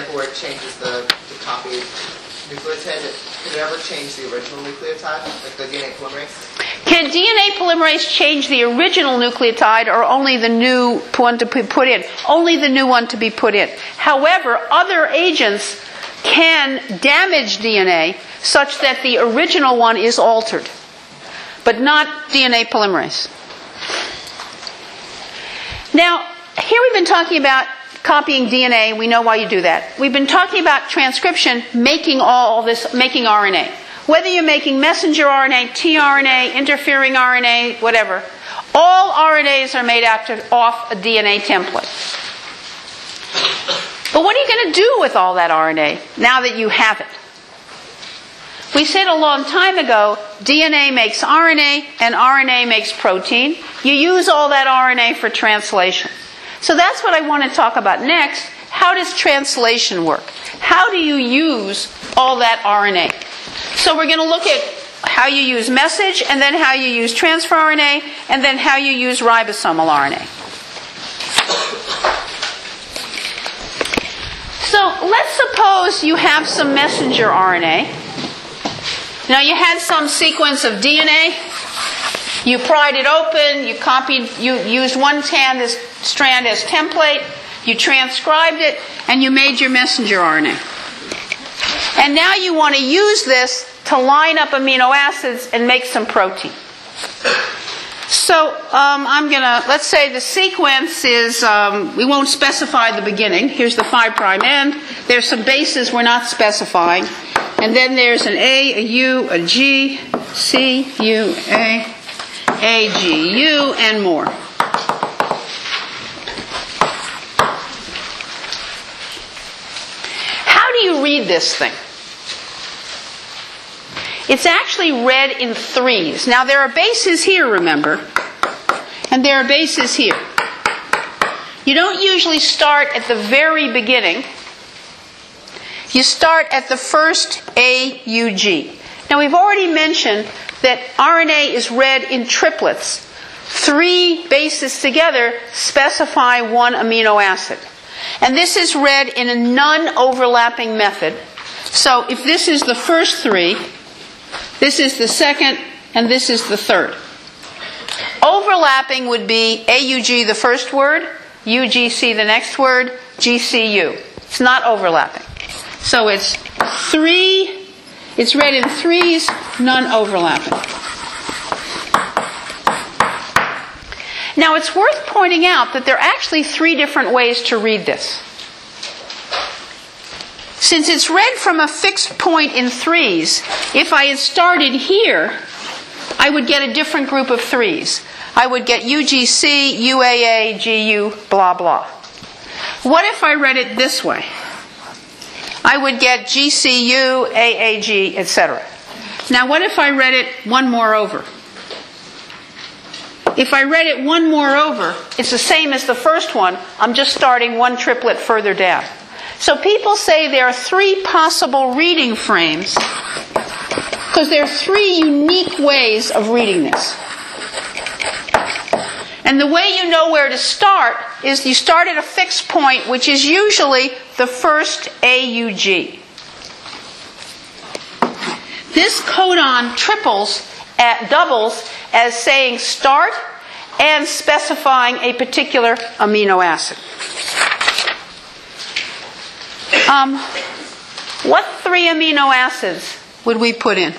example where it changes the copied nucleotide, could it ever change the original nucleotide, like the DNA polymerase? Can DNA polymerase change the original nucleotide or only the new one to be put in? Only the new one to be put in. However, other agents can damage DNA such that the original one is altered, but not DNA polymerase. Now, here we've been talking about copying DNA. We know why you do that. We've been talking about transcription, making all this, making RNA. Whether you're making messenger RNA, tRNA, interfering RNA, whatever, all RNAs are made off a DNA template. But what are you going to do with all that RNA now that you have it? We said a long time ago, DNA makes RNA and RNA makes protein. You use all that RNA for translation. So that's what I want to talk about next. How does translation work? How do you use all that RNA? So we're going to look at how you use message, and then how you use transfer RNA, and then how you use ribosomal RNA. So let's suppose you have some messenger RNA. Now you had some sequence of DNA. You pried it open, you used one strand as template, you transcribed it, and you made your messenger RNA. And now you want to use this to line up amino acids and make some protein. So let's say the sequence is, we won't specify the beginning. Here's the 5' end. There's some bases we're not specifying. And then there's an A, a U, a G, C, U, A, G, U, and more. How do you read this thing? It's actually read in threes. Now there are bases here, remember, and there are bases here. You don't usually start at the very beginning. You start at the first AUG. Now we've already mentioned that RNA is read in triplets. 3 bases together specify one amino acid. And this is read in a non-overlapping method. So if this is the first 3, this is the second, and this is the third. Overlapping would be AUG the first word, UGC the next word, GCU. It's not overlapping. So it's 3, it's read in threes, non-overlapping. Now it's worth pointing out that there are actually 3 different ways to read this. Since it's read from a fixed point in threes, if I had started here, I would get a different group of threes. I would get UGC, UAA, GU, blah, blah. What if I read it this way? I would get GCU, AAG, etc. Now what if I read it one more over? If I read it one more over, it's the same as the first one. I'm just starting one triplet further down. So people say there are 3 possible reading frames because there are 3 unique ways of reading this. And the way you know where to start is you start at a fixed point, which is usually the first AUG. This codon doubles as saying start and specifying a particular amino acid. What 3 amino acids would we put in?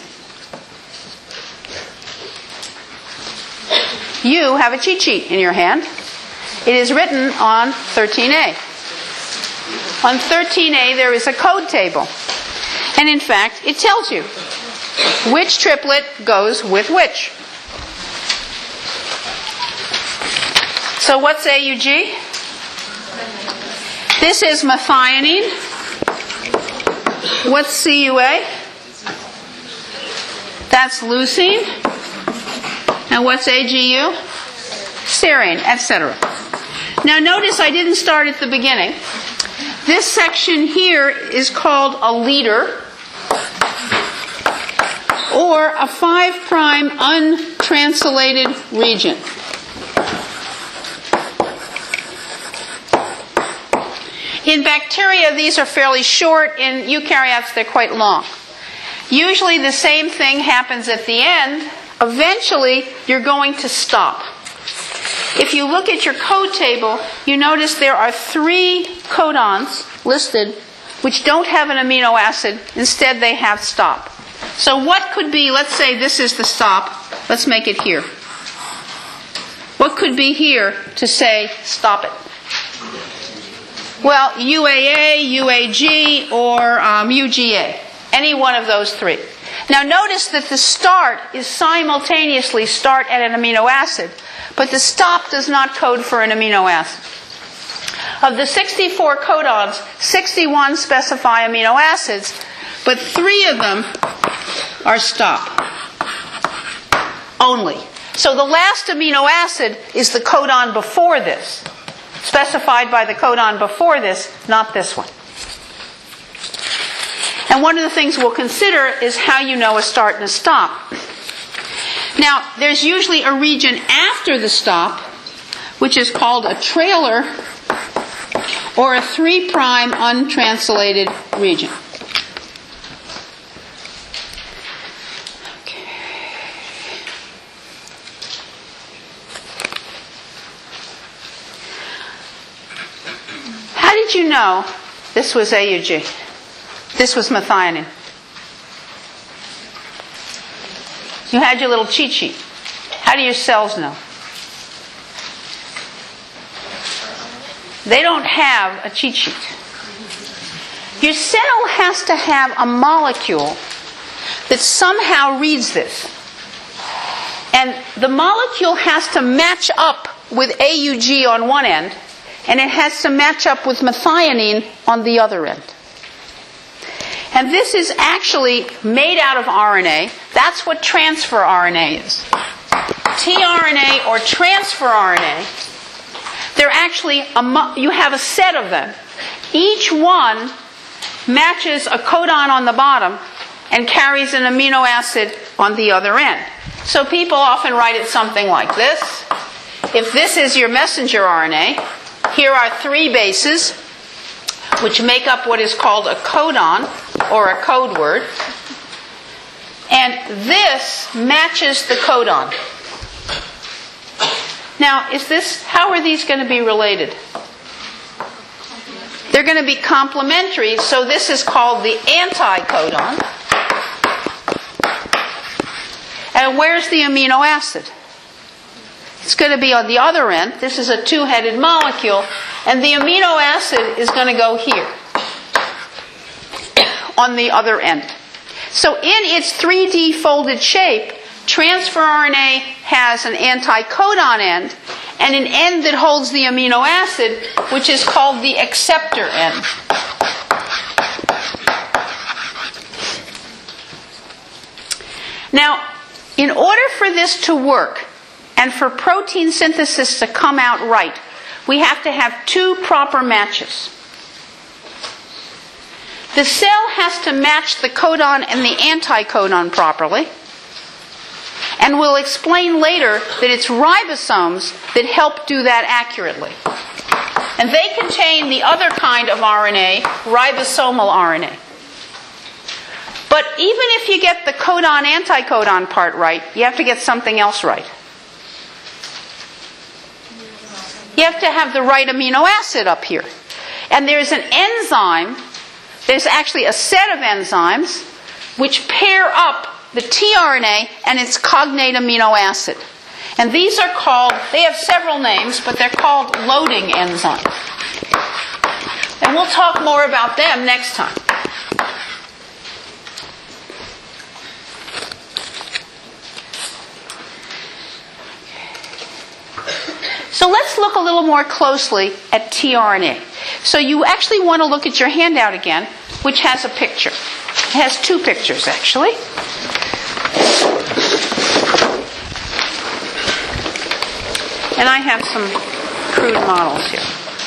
You have a cheat sheet in your hand. It is written on 13A. On 13A there is a code table. And in fact, it tells you which triplet goes with which. So what's AUG? This is methionine. What's CUA? That's leucine. And what's AGU? Serine, etc. Now notice I didn't start at the beginning. This section here is called a leader, or a 5' untranslated region. In bacteria, these are fairly short. In eukaryotes, they're quite long. Usually the same thing happens at the end. Eventually, you're going to stop. If you look at your code table, you notice there are 3 codons listed which don't have an amino acid. Instead, they have stop. So what could be, let's say this is the stop. Let's make it here. What could be here to say stop it? Well, UAA, UAG, or UGA. Any one of those 3. Now notice that the start is simultaneously start at an amino acid, but the stop does not code for an amino acid. Of the 64 codons, 61 specify amino acids, but 3 of them are stop only. So the last amino acid is the codon before this, specified by the codon before this, not this one. And one of the things we'll consider is how you know a start and a stop. Now, there's usually a region after the stop, which is called a trailer or a 3' untranslated region. Okay. How did you know this was AUG? This was methionine. You had your little cheat sheet. How do your cells know? They don't have a cheat sheet. Your cell has to have a molecule that somehow reads this. And the molecule has to match up with AUG on one end, and it has to match up with methionine on the other end. And this is actually made out of RNA. That's what transfer RNA is. tRNA or transfer RNA, they're actually, you have a set of them. Each one matches a codon on the bottom and carries an amino acid on the other end. So people often write it something like this. If this is your messenger RNA, here are 3 bases, which make up what is called a codon, or a code word. And this matches the codon. Now, how are these going to be related? They're going to be complementary, so this is called the anticodon. And where's the amino acid? It's going to be on the other end. This is a 2-headed molecule, and the amino acid is going to go here on the other end. So in its 3D folded shape, transfer RNA has an anticodon end and an end that holds the amino acid, which is called the acceptor end. Now, in order for this to work and for protein synthesis to come out right, we have to have 2 proper matches. The cell has to match the codon and the anticodon properly. And we'll explain later that it's ribosomes that help do that accurately. And they contain the other kind of RNA, ribosomal RNA. But even if you get the codon-anticodon part right, you have to get something else right. You have to have the right amino acid up here. And there's an enzyme, there's actually a set of enzymes which pair up the tRNA and its cognate amino acid. And these are called, they have several names, but they're called loading enzymes. And we'll talk more about them next time. So let's look a little more closely at tRNA. So you actually want to look at your handout again, which has a picture. It has 2 pictures, actually. And I have some crude models here.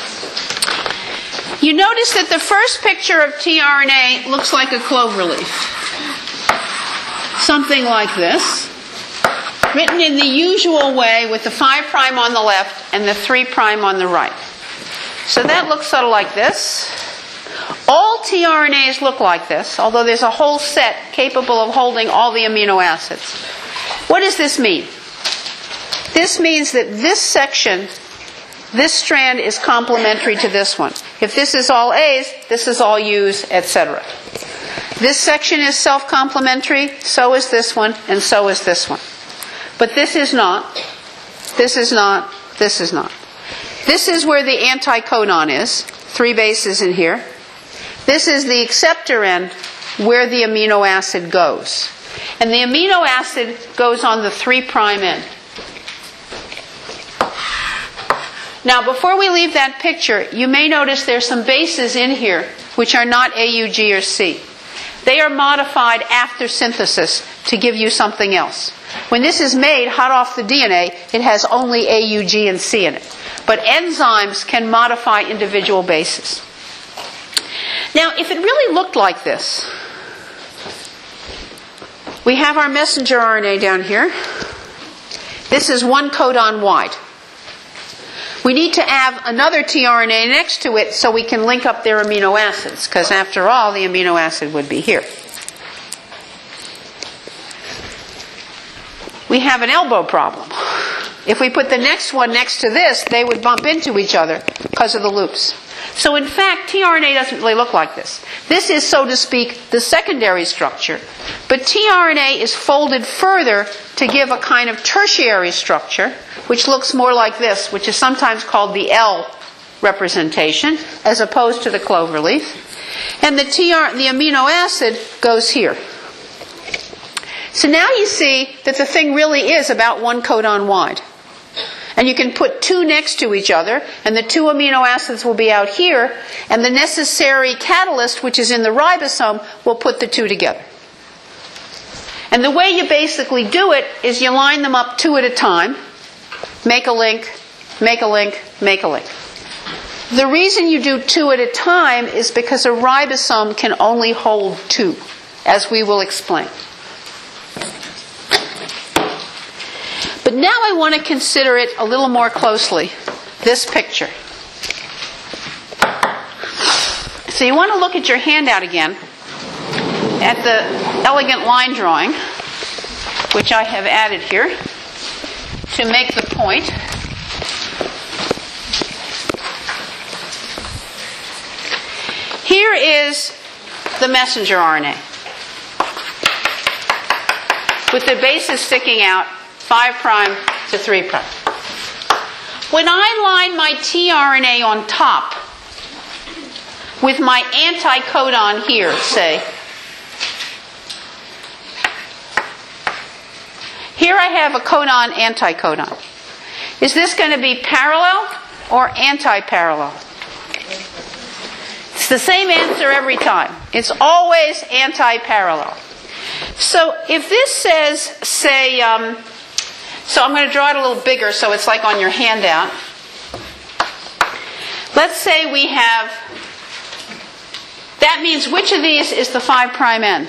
You notice that the first picture of tRNA looks like a clover leaf. Something like this. Written in the usual way with the 5' on the left and the 3' on the right. So that looks sort of like this. All tRNAs look like this, although there's a whole set capable of holding all the amino acids. What does this mean? This means that this section, this strand is complementary to this one. If this is all A's, this is all U's, etc. This section is self-complementary, so is this one, and so is this one. But this is not, this is not, this is not. This is where the anticodon is, 3 bases in here. This is the acceptor end where the amino acid goes. And the amino acid goes on the 3' end. Now, before we leave that picture, you may notice there's some bases in here which are not A, U, G, or C. They are modified after synthesis to give you something else. When this is made hot off the DNA, it has only A, U, G, and C in it. But enzymes can modify individual bases. Now, if it really looked like this, we have our messenger RNA down here. This is 1 codon wide. We need to have another tRNA next to it so we can link up their amino acids, because after all, the amino acid would be here. We have an elbow problem. If we put the next one next to this, they would bump into each other because of the loops. So in fact, tRNA doesn't really look like this. This is, so to speak, the secondary structure. But tRNA is folded further to give a kind of tertiary structure, which looks more like this, which is sometimes called the L representation, as opposed to the clover leaf. And the amino acid goes here. So now you see that the thing really is about 1 codon wide. And you can put 2 next to each other, and the 2 amino acids will be out here, and the necessary catalyst, which is in the ribosome, will put the 2 together. And the way you basically do it is you line them up 2 at a time, make a link, make a link, make a link. The reason you do 2 at a time is because a ribosome can only hold 2, as we will explain. But now I want to consider it a little more closely, this picture. So you want to look at your handout again, at the elegant line drawing, which I have added here, to make the point. Here is the messenger RNA, with the bases sticking out 5' to 3'. When I line my tRNA on top with my anticodon here, say, here I have a codon anticodon. Is this going to be parallel or anti-parallel? It's the same answer every time. It's always anti-parallel. So if this says, say, so I'm going to draw it a little bigger so it's like on your handout. Let's say we have, that means which of these is the 5' end?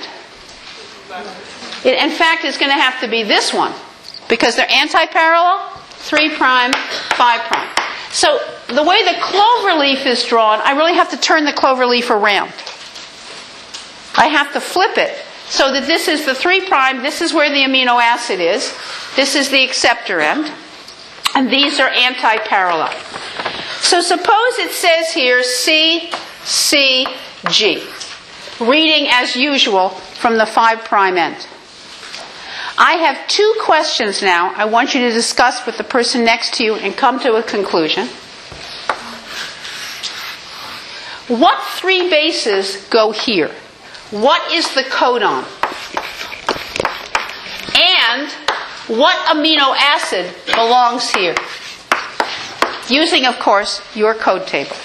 In fact, it's going to have to be this one, because they're anti-parallel, 3', 5'. So the way the clover leaf is drawn, I really have to turn the clover leaf around. I have to flip it so that this is the 3', this is where the amino acid is, this is the acceptor end, and these are anti-parallel. So suppose it says here C, C, G, reading as usual from the 5' end. I have 2 questions now I want you to discuss with the person next to you and come to a conclusion. What 3 bases go here? What is the codon? And what amino acid belongs here? Using, of course, your code table.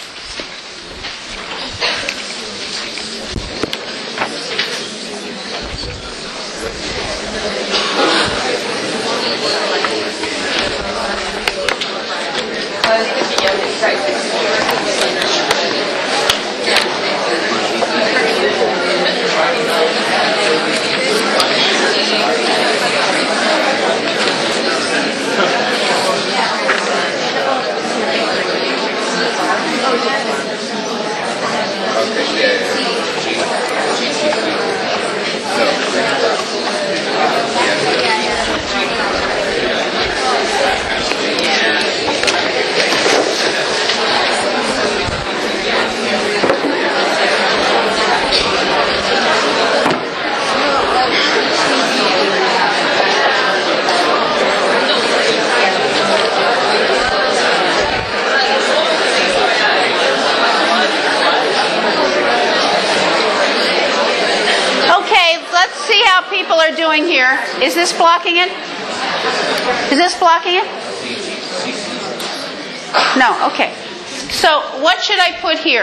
Is this blocking it? Is this blocking it? No, okay. So what should I put here?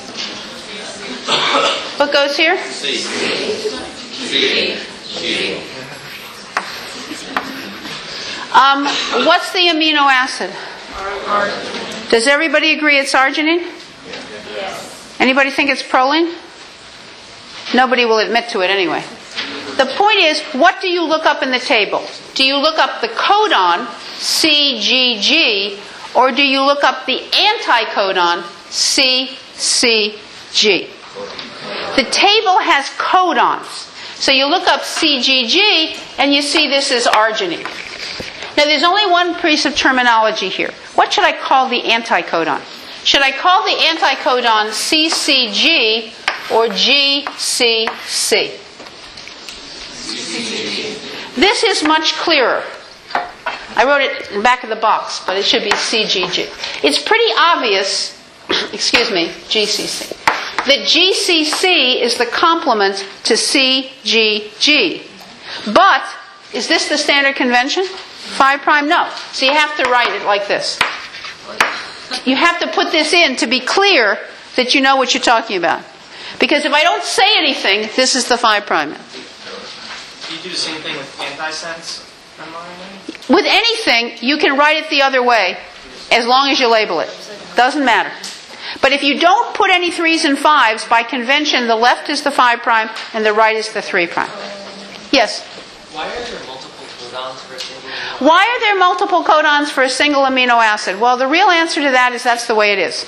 What goes here? What's the amino acid? Does everybody agree it's arginine? Yes. Anybody think it's proline? Nobody will admit to it anyway. The point is, what do you look up in the table? Do you look up the codon, CGG, or do you look up the anticodon, CCG? The table has codons. So you look up CGG, and you see this is arginine. Now there's only one piece of terminology here. What should I call the anticodon? Should I call the anticodon CCG or GCC? This is much clearer. I wrote it in the back of the box, but it should be CGG. It's pretty obvious, GCC. That GCC is the complement to CGG. But, is this the standard convention? 5'? No. So you have to write it like this. You have to put this in to be clear that you know what you're talking about. Because if I don't say anything, this is the 5'. Do you do the same thing with antisense mRNA? With anything, you can write it the other way, as long as you label it. Doesn't matter. But if you don't put any 3's and 5's, by convention, the left is the 5' and the right is the 3'. Yes? Why are there multiple codons for a single amino acid? Why are there multiple codons for a single amino acid? Well, the real answer to that is that's the way it is.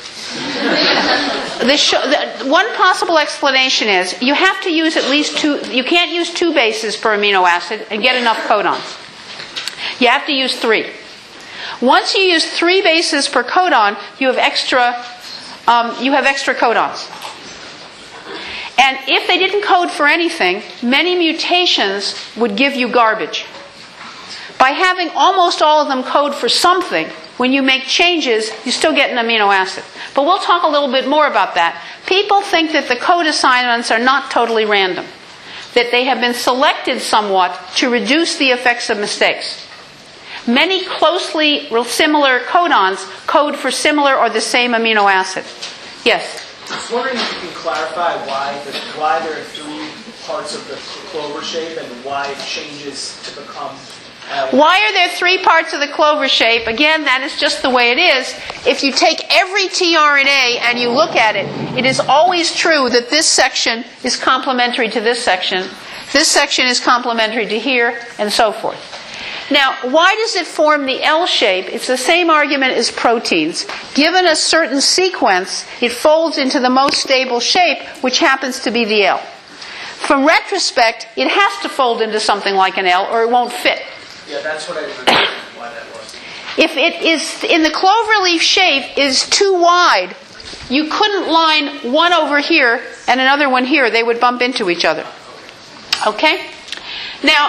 One possible explanation is you have to use at least 2, you can't use 2 bases per amino acid and get enough codons. You have to use 3. Once you use 3 bases per codon, you have extra codons. And if they didn't code for anything, many mutations would give you garbage. By having almost all of them code for something, when you make changes, you still get an amino acid. But we'll talk a little bit more about that. People think that the code assignments are not totally random, that they have been selected somewhat to reduce the effects of mistakes. Many closely similar codons code for similar or the same amino acid. Yes? I was wondering if you can clarify why there are 3 parts of the clover shape and why it changes to become... Why are there 3 parts of the clover shape? Again, that is just the way it is. If you take every tRNA and you look at it, it is always true that this section is complementary to this section is complementary to here, and so forth. Now, why does it form the L shape? It's the same argument as proteins. Given a certain sequence, it folds into the most stable shape, which happens to be the L. From retrospect, it has to fold into something like an L, or it won't fit. Yeah, that's what I remember why that was. If it is in the cloverleaf shape is too wide, you couldn't line one over here and another one here. They would bump into each other. Okay? Now,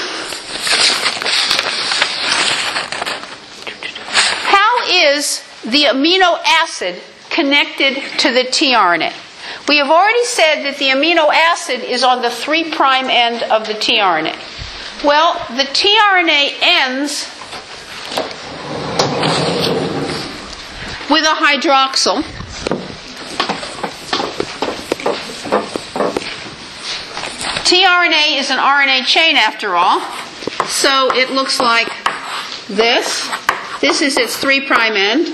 how is the amino acid connected to the tRNA? We have already said that the amino acid is on the 3' end of the tRNA. Well, the tRNA ends with a hydroxyl. tRNA is an RNA chain after all, so it looks like this. This is its 3' end,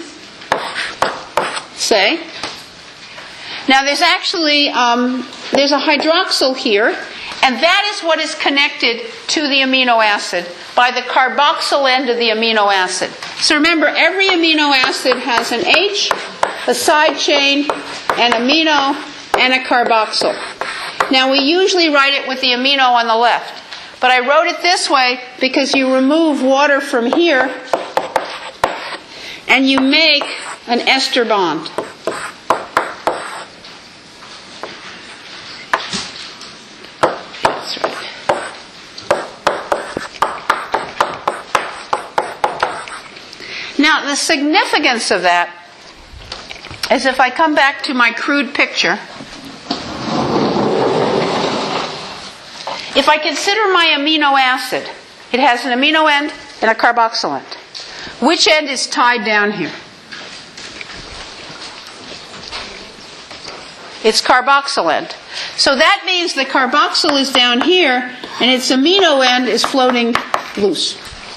say. Now there's actually, there's a hydroxyl here, and that is what is connected to the amino acid by the carboxyl end of the amino acid. So remember, every amino acid has an H, a side chain, an amino, and a carboxyl. Now we usually write it with the amino on the left, but I wrote it this way because you remove water from here and you make an ester bond. That's right. Now the significance of that is, if I come back to my crude picture, If I consider my amino acid, it has an amino end and a carboxyl end. Which end is tied down here? It's carboxyl end. So that means the carboxyl is down here and its amino end is floating loose.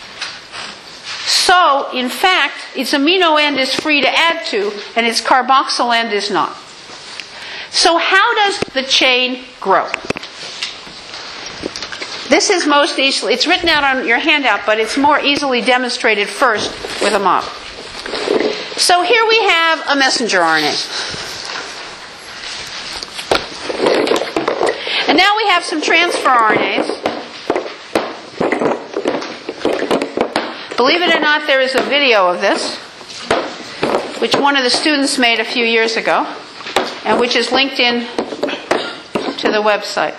So, in fact, its amino end is free to add to and its carboxyl end is not. So how does the chain grow? This is most easily, it's written out on your handout, but it's more easily demonstrated first with a model. So here we have a messenger RNA. And now we have some transfer RNAs. Believe it or not, there is a video of this, which one of the students made a few years ago, and which is linked in to the website.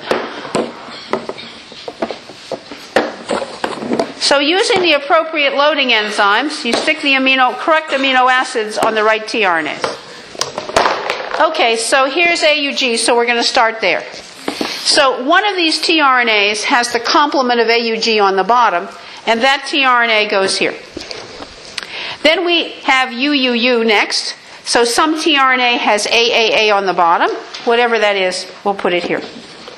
So using the appropriate loading enzymes, you stick the correct amino acids on the right tRNAs. Okay, so here's AUG, so we're going to start there. So one of these tRNAs has the complement of AUG on the bottom, and that tRNA goes here. Then we have UUU next. So some tRNA has AAA on the bottom. Whatever that is, we'll put it here.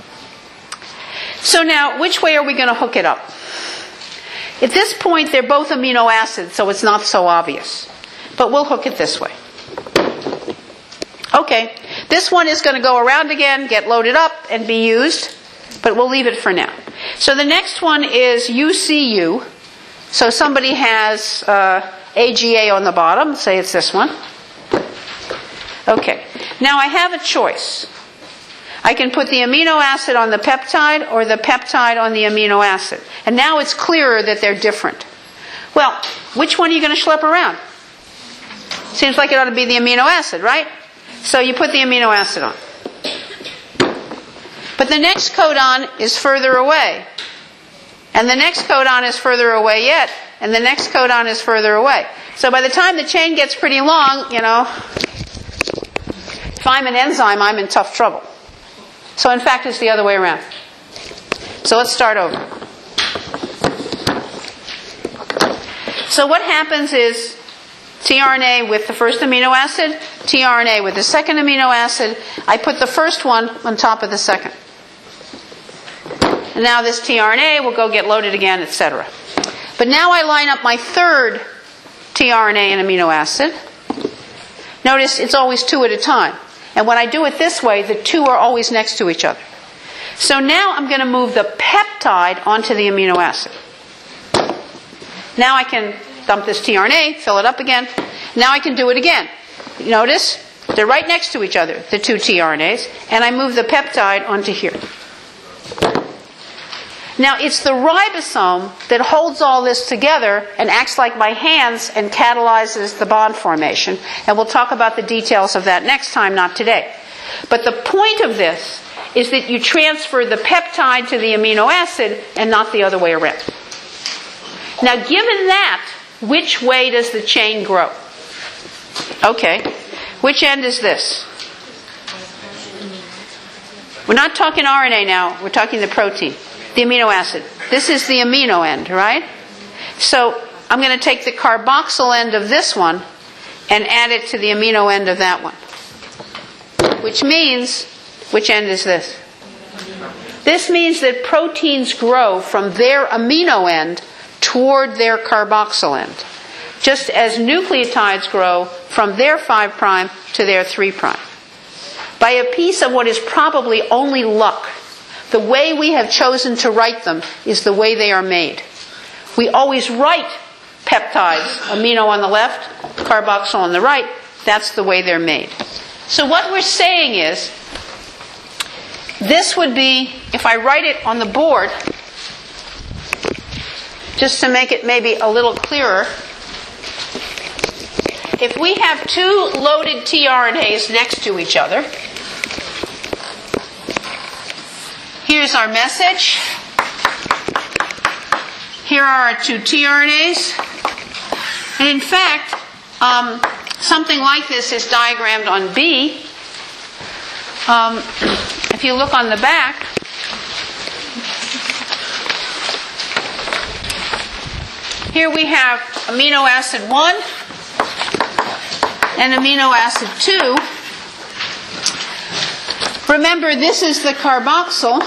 So now, which way are we going to hook it up? At this point, they're both amino acids, so it's not so obvious. But we'll hook it this way. Okay, this one is going to go around again, get loaded up, and be used, but we'll leave it for now. So the next one is UCU. So somebody has AGA on the bottom, say it's this one. Okay, now I have a choice. I can put the amino acid on the peptide or the peptide on the amino acid. And now it's clearer that they're different. Well, which one are you going to schlep around? Seems like it ought to be the amino acid, right? So you put the amino acid on. But the next codon is further away. And the next codon is further away yet. And the next codon is further away. So by the time the chain gets pretty long, if I'm an enzyme, I'm in tough trouble. So in fact, it's the other way around. So let's start over. So what happens is tRNA with the first amino acid, tRNA with the second amino acid. I put the first one on top of the second. And now this tRNA will go get loaded again, etc. But now I line up my third tRNA and amino acid. Notice it's always two at a time. And when I do it this way, the two are always next to each other. So now I'm going to move the peptide onto the amino acid. Now I can dump this tRNA, fill it up again. Now I can do it again. Notice, they're right next to each other, the two tRNAs. And I move the peptide onto here. Now it's the ribosome that holds all this together and acts like my hands and catalyzes the bond formation. And we'll talk about the details of that next time, not today. But the point of this is that you transfer the peptide to the amino acid and not the other way around. Now given that, which way does the chain grow? Okay, which end is this? We're not talking RNA now, we're talking the protein. The amino acid. This is the amino end, right? So I'm going to take the carboxyl end of this one and add it to the amino end of that one. Which means, which end is this? This means that proteins grow from their amino end toward their carboxyl end. Just as nucleotides grow from their 5' to their 3'. By a piece of what is probably only luck. The way we have chosen to write them is the way they are made. We always write peptides, amino on the left, carboxyl on the right. That's the way they're made. So what we're saying is, this would be, if I write it on the board, just to make it maybe a little clearer, if we have two loaded tRNAs next to each other, here's our message. Here are our two tRNAs. And in fact, something like this is diagrammed on B. If you look on the back, here we have amino acid 1 and amino acid 2. Remember, this is the carboxyl,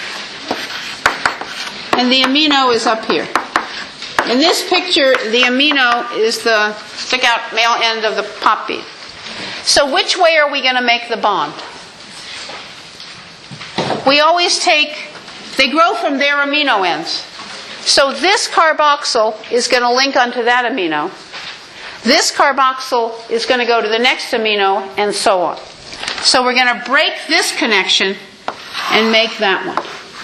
and the amino is up here. In this picture, the amino is the stick-out male end of the pop bead. So which way are we going to make the bond? We always take, they grow from their amino ends. So this carboxyl is going to link onto that amino. This carboxyl is going to go to the next amino, and so on. So we're going to break this connection and make that one.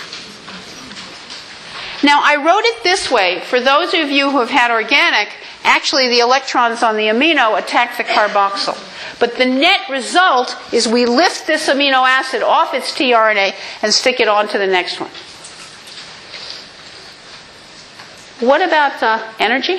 Now, I wrote it this way. For those of you who have had organic, actually the electrons on the amino attack the carboxyl. But the net result is we lift this amino acid off its tRNA and stick it onto the next one. What about energy?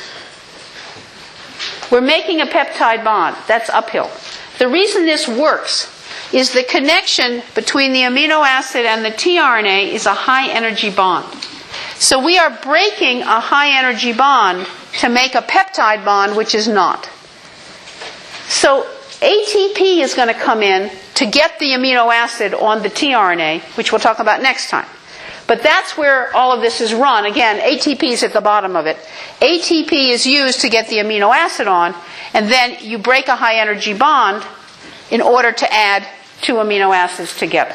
We're making a peptide bond. That's uphill. The reason this works is the connection between the amino acid and the tRNA is a high energy bond. So we are breaking a high energy bond to make a peptide bond, which is not. So ATP is going to come in to get the amino acid on the tRNA, which we'll talk about next time. But that's where all of this is run. Again, ATP is at the bottom of it. ATP is used to get the amino acid on, and then you break a high energy bond in order to add two amino acids together.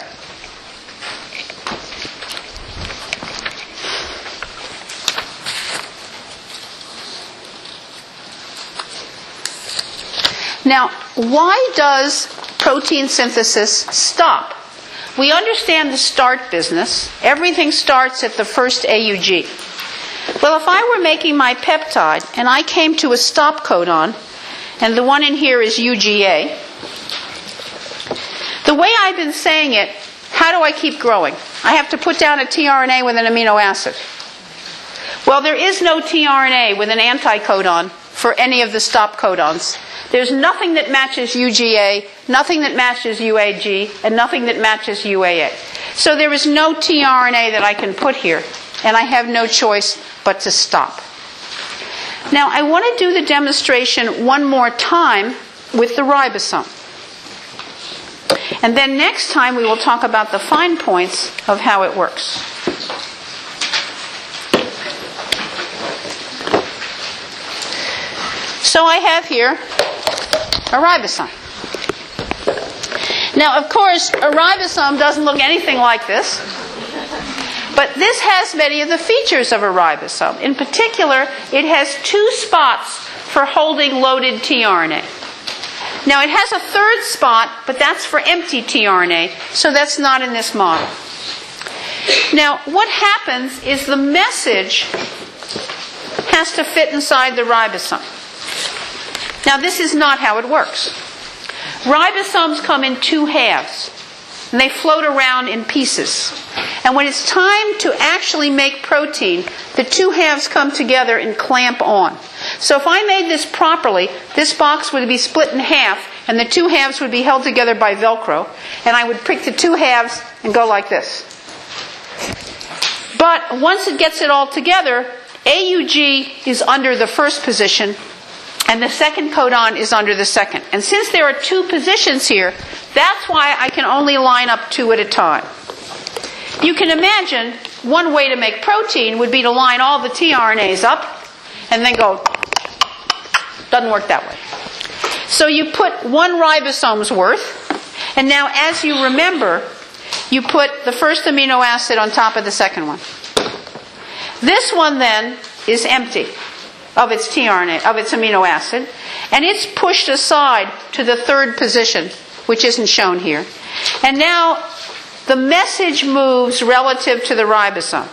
Now, why does protein synthesis stop? We understand the start business. Everything starts at the first AUG. Well, if I were making my peptide and I came to a stop codon, and the one in here is UGA, the way I've been saying it, how do I keep growing? I have to put down a tRNA with an amino acid. Well, there is no tRNA with an anticodon for any of the stop codons. There's nothing that matches UGA, nothing that matches UAG, and nothing that matches UAA. So there is no tRNA that I can put here, and I have no choice but to stop. Now, I want to do the demonstration one more time with the ribosome. And then next time we will talk about the fine points of how it works. So I have here a ribosome. Now, of course, a ribosome doesn't look anything like this, but this has many of the features of a ribosome. In particular, it has two spots for holding loaded tRNA. Now, it has a third spot, but that's for empty tRNA, so that's not in this model. Now, what happens is the message has to fit inside the ribosome. Now, this is not how it works. Ribosomes come in two halves, and they float around in pieces. And when it's time to actually make protein, the two halves come together and clamp on. So if I made this properly, this box would be split in half, and the two halves would be held together by Velcro, and I would pick the two halves and go like this. But once it gets it all together, AUG is under the first position, and the second codon is under the second. And since there are two positions here, that's why I can only line up two at a time. You can imagine one way to make protein would be to line all the tRNAs up and then go. Doesn't work that way. So you put one ribosome's worth, and now as you remember, you put the first amino acid on top of the second one. This one then is empty of its tRNA, of its amino acid, and it's pushed aside to the third position, which isn't shown here. And now the message moves relative to the ribosome.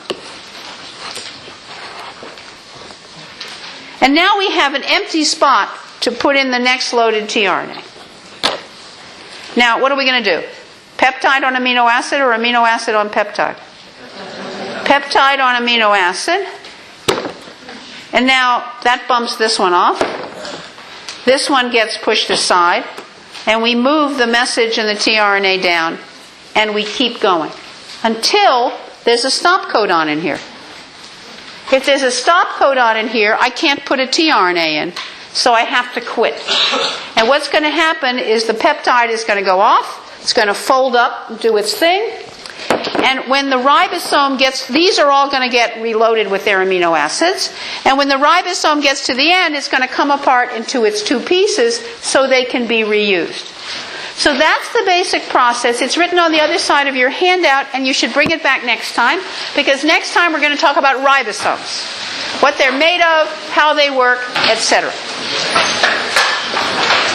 And now we have an empty spot to put in the next loaded tRNA. Now, what are we going to do? Peptide on amino acid or amino acid on peptide? Peptide on amino acid. And now that bumps this one off. This one gets pushed aside. And we move the message and the tRNA down. And we keep going until there's a stop codon in here. If there's a stop codon in here, I can't put a tRNA in, so I have to quit. And what's going to happen is the peptide is going to go off, it's going to fold up and do its thing, and when the ribosome gets, these are all going to get reloaded with their amino acids, and when the ribosome gets to the end, it's going to come apart into its two pieces so they can be reused. So that's the basic process. It's written on the other side of your handout, and you should bring it back next time, because next time we're going to talk about ribosomes, what they're made of, how they work, etc.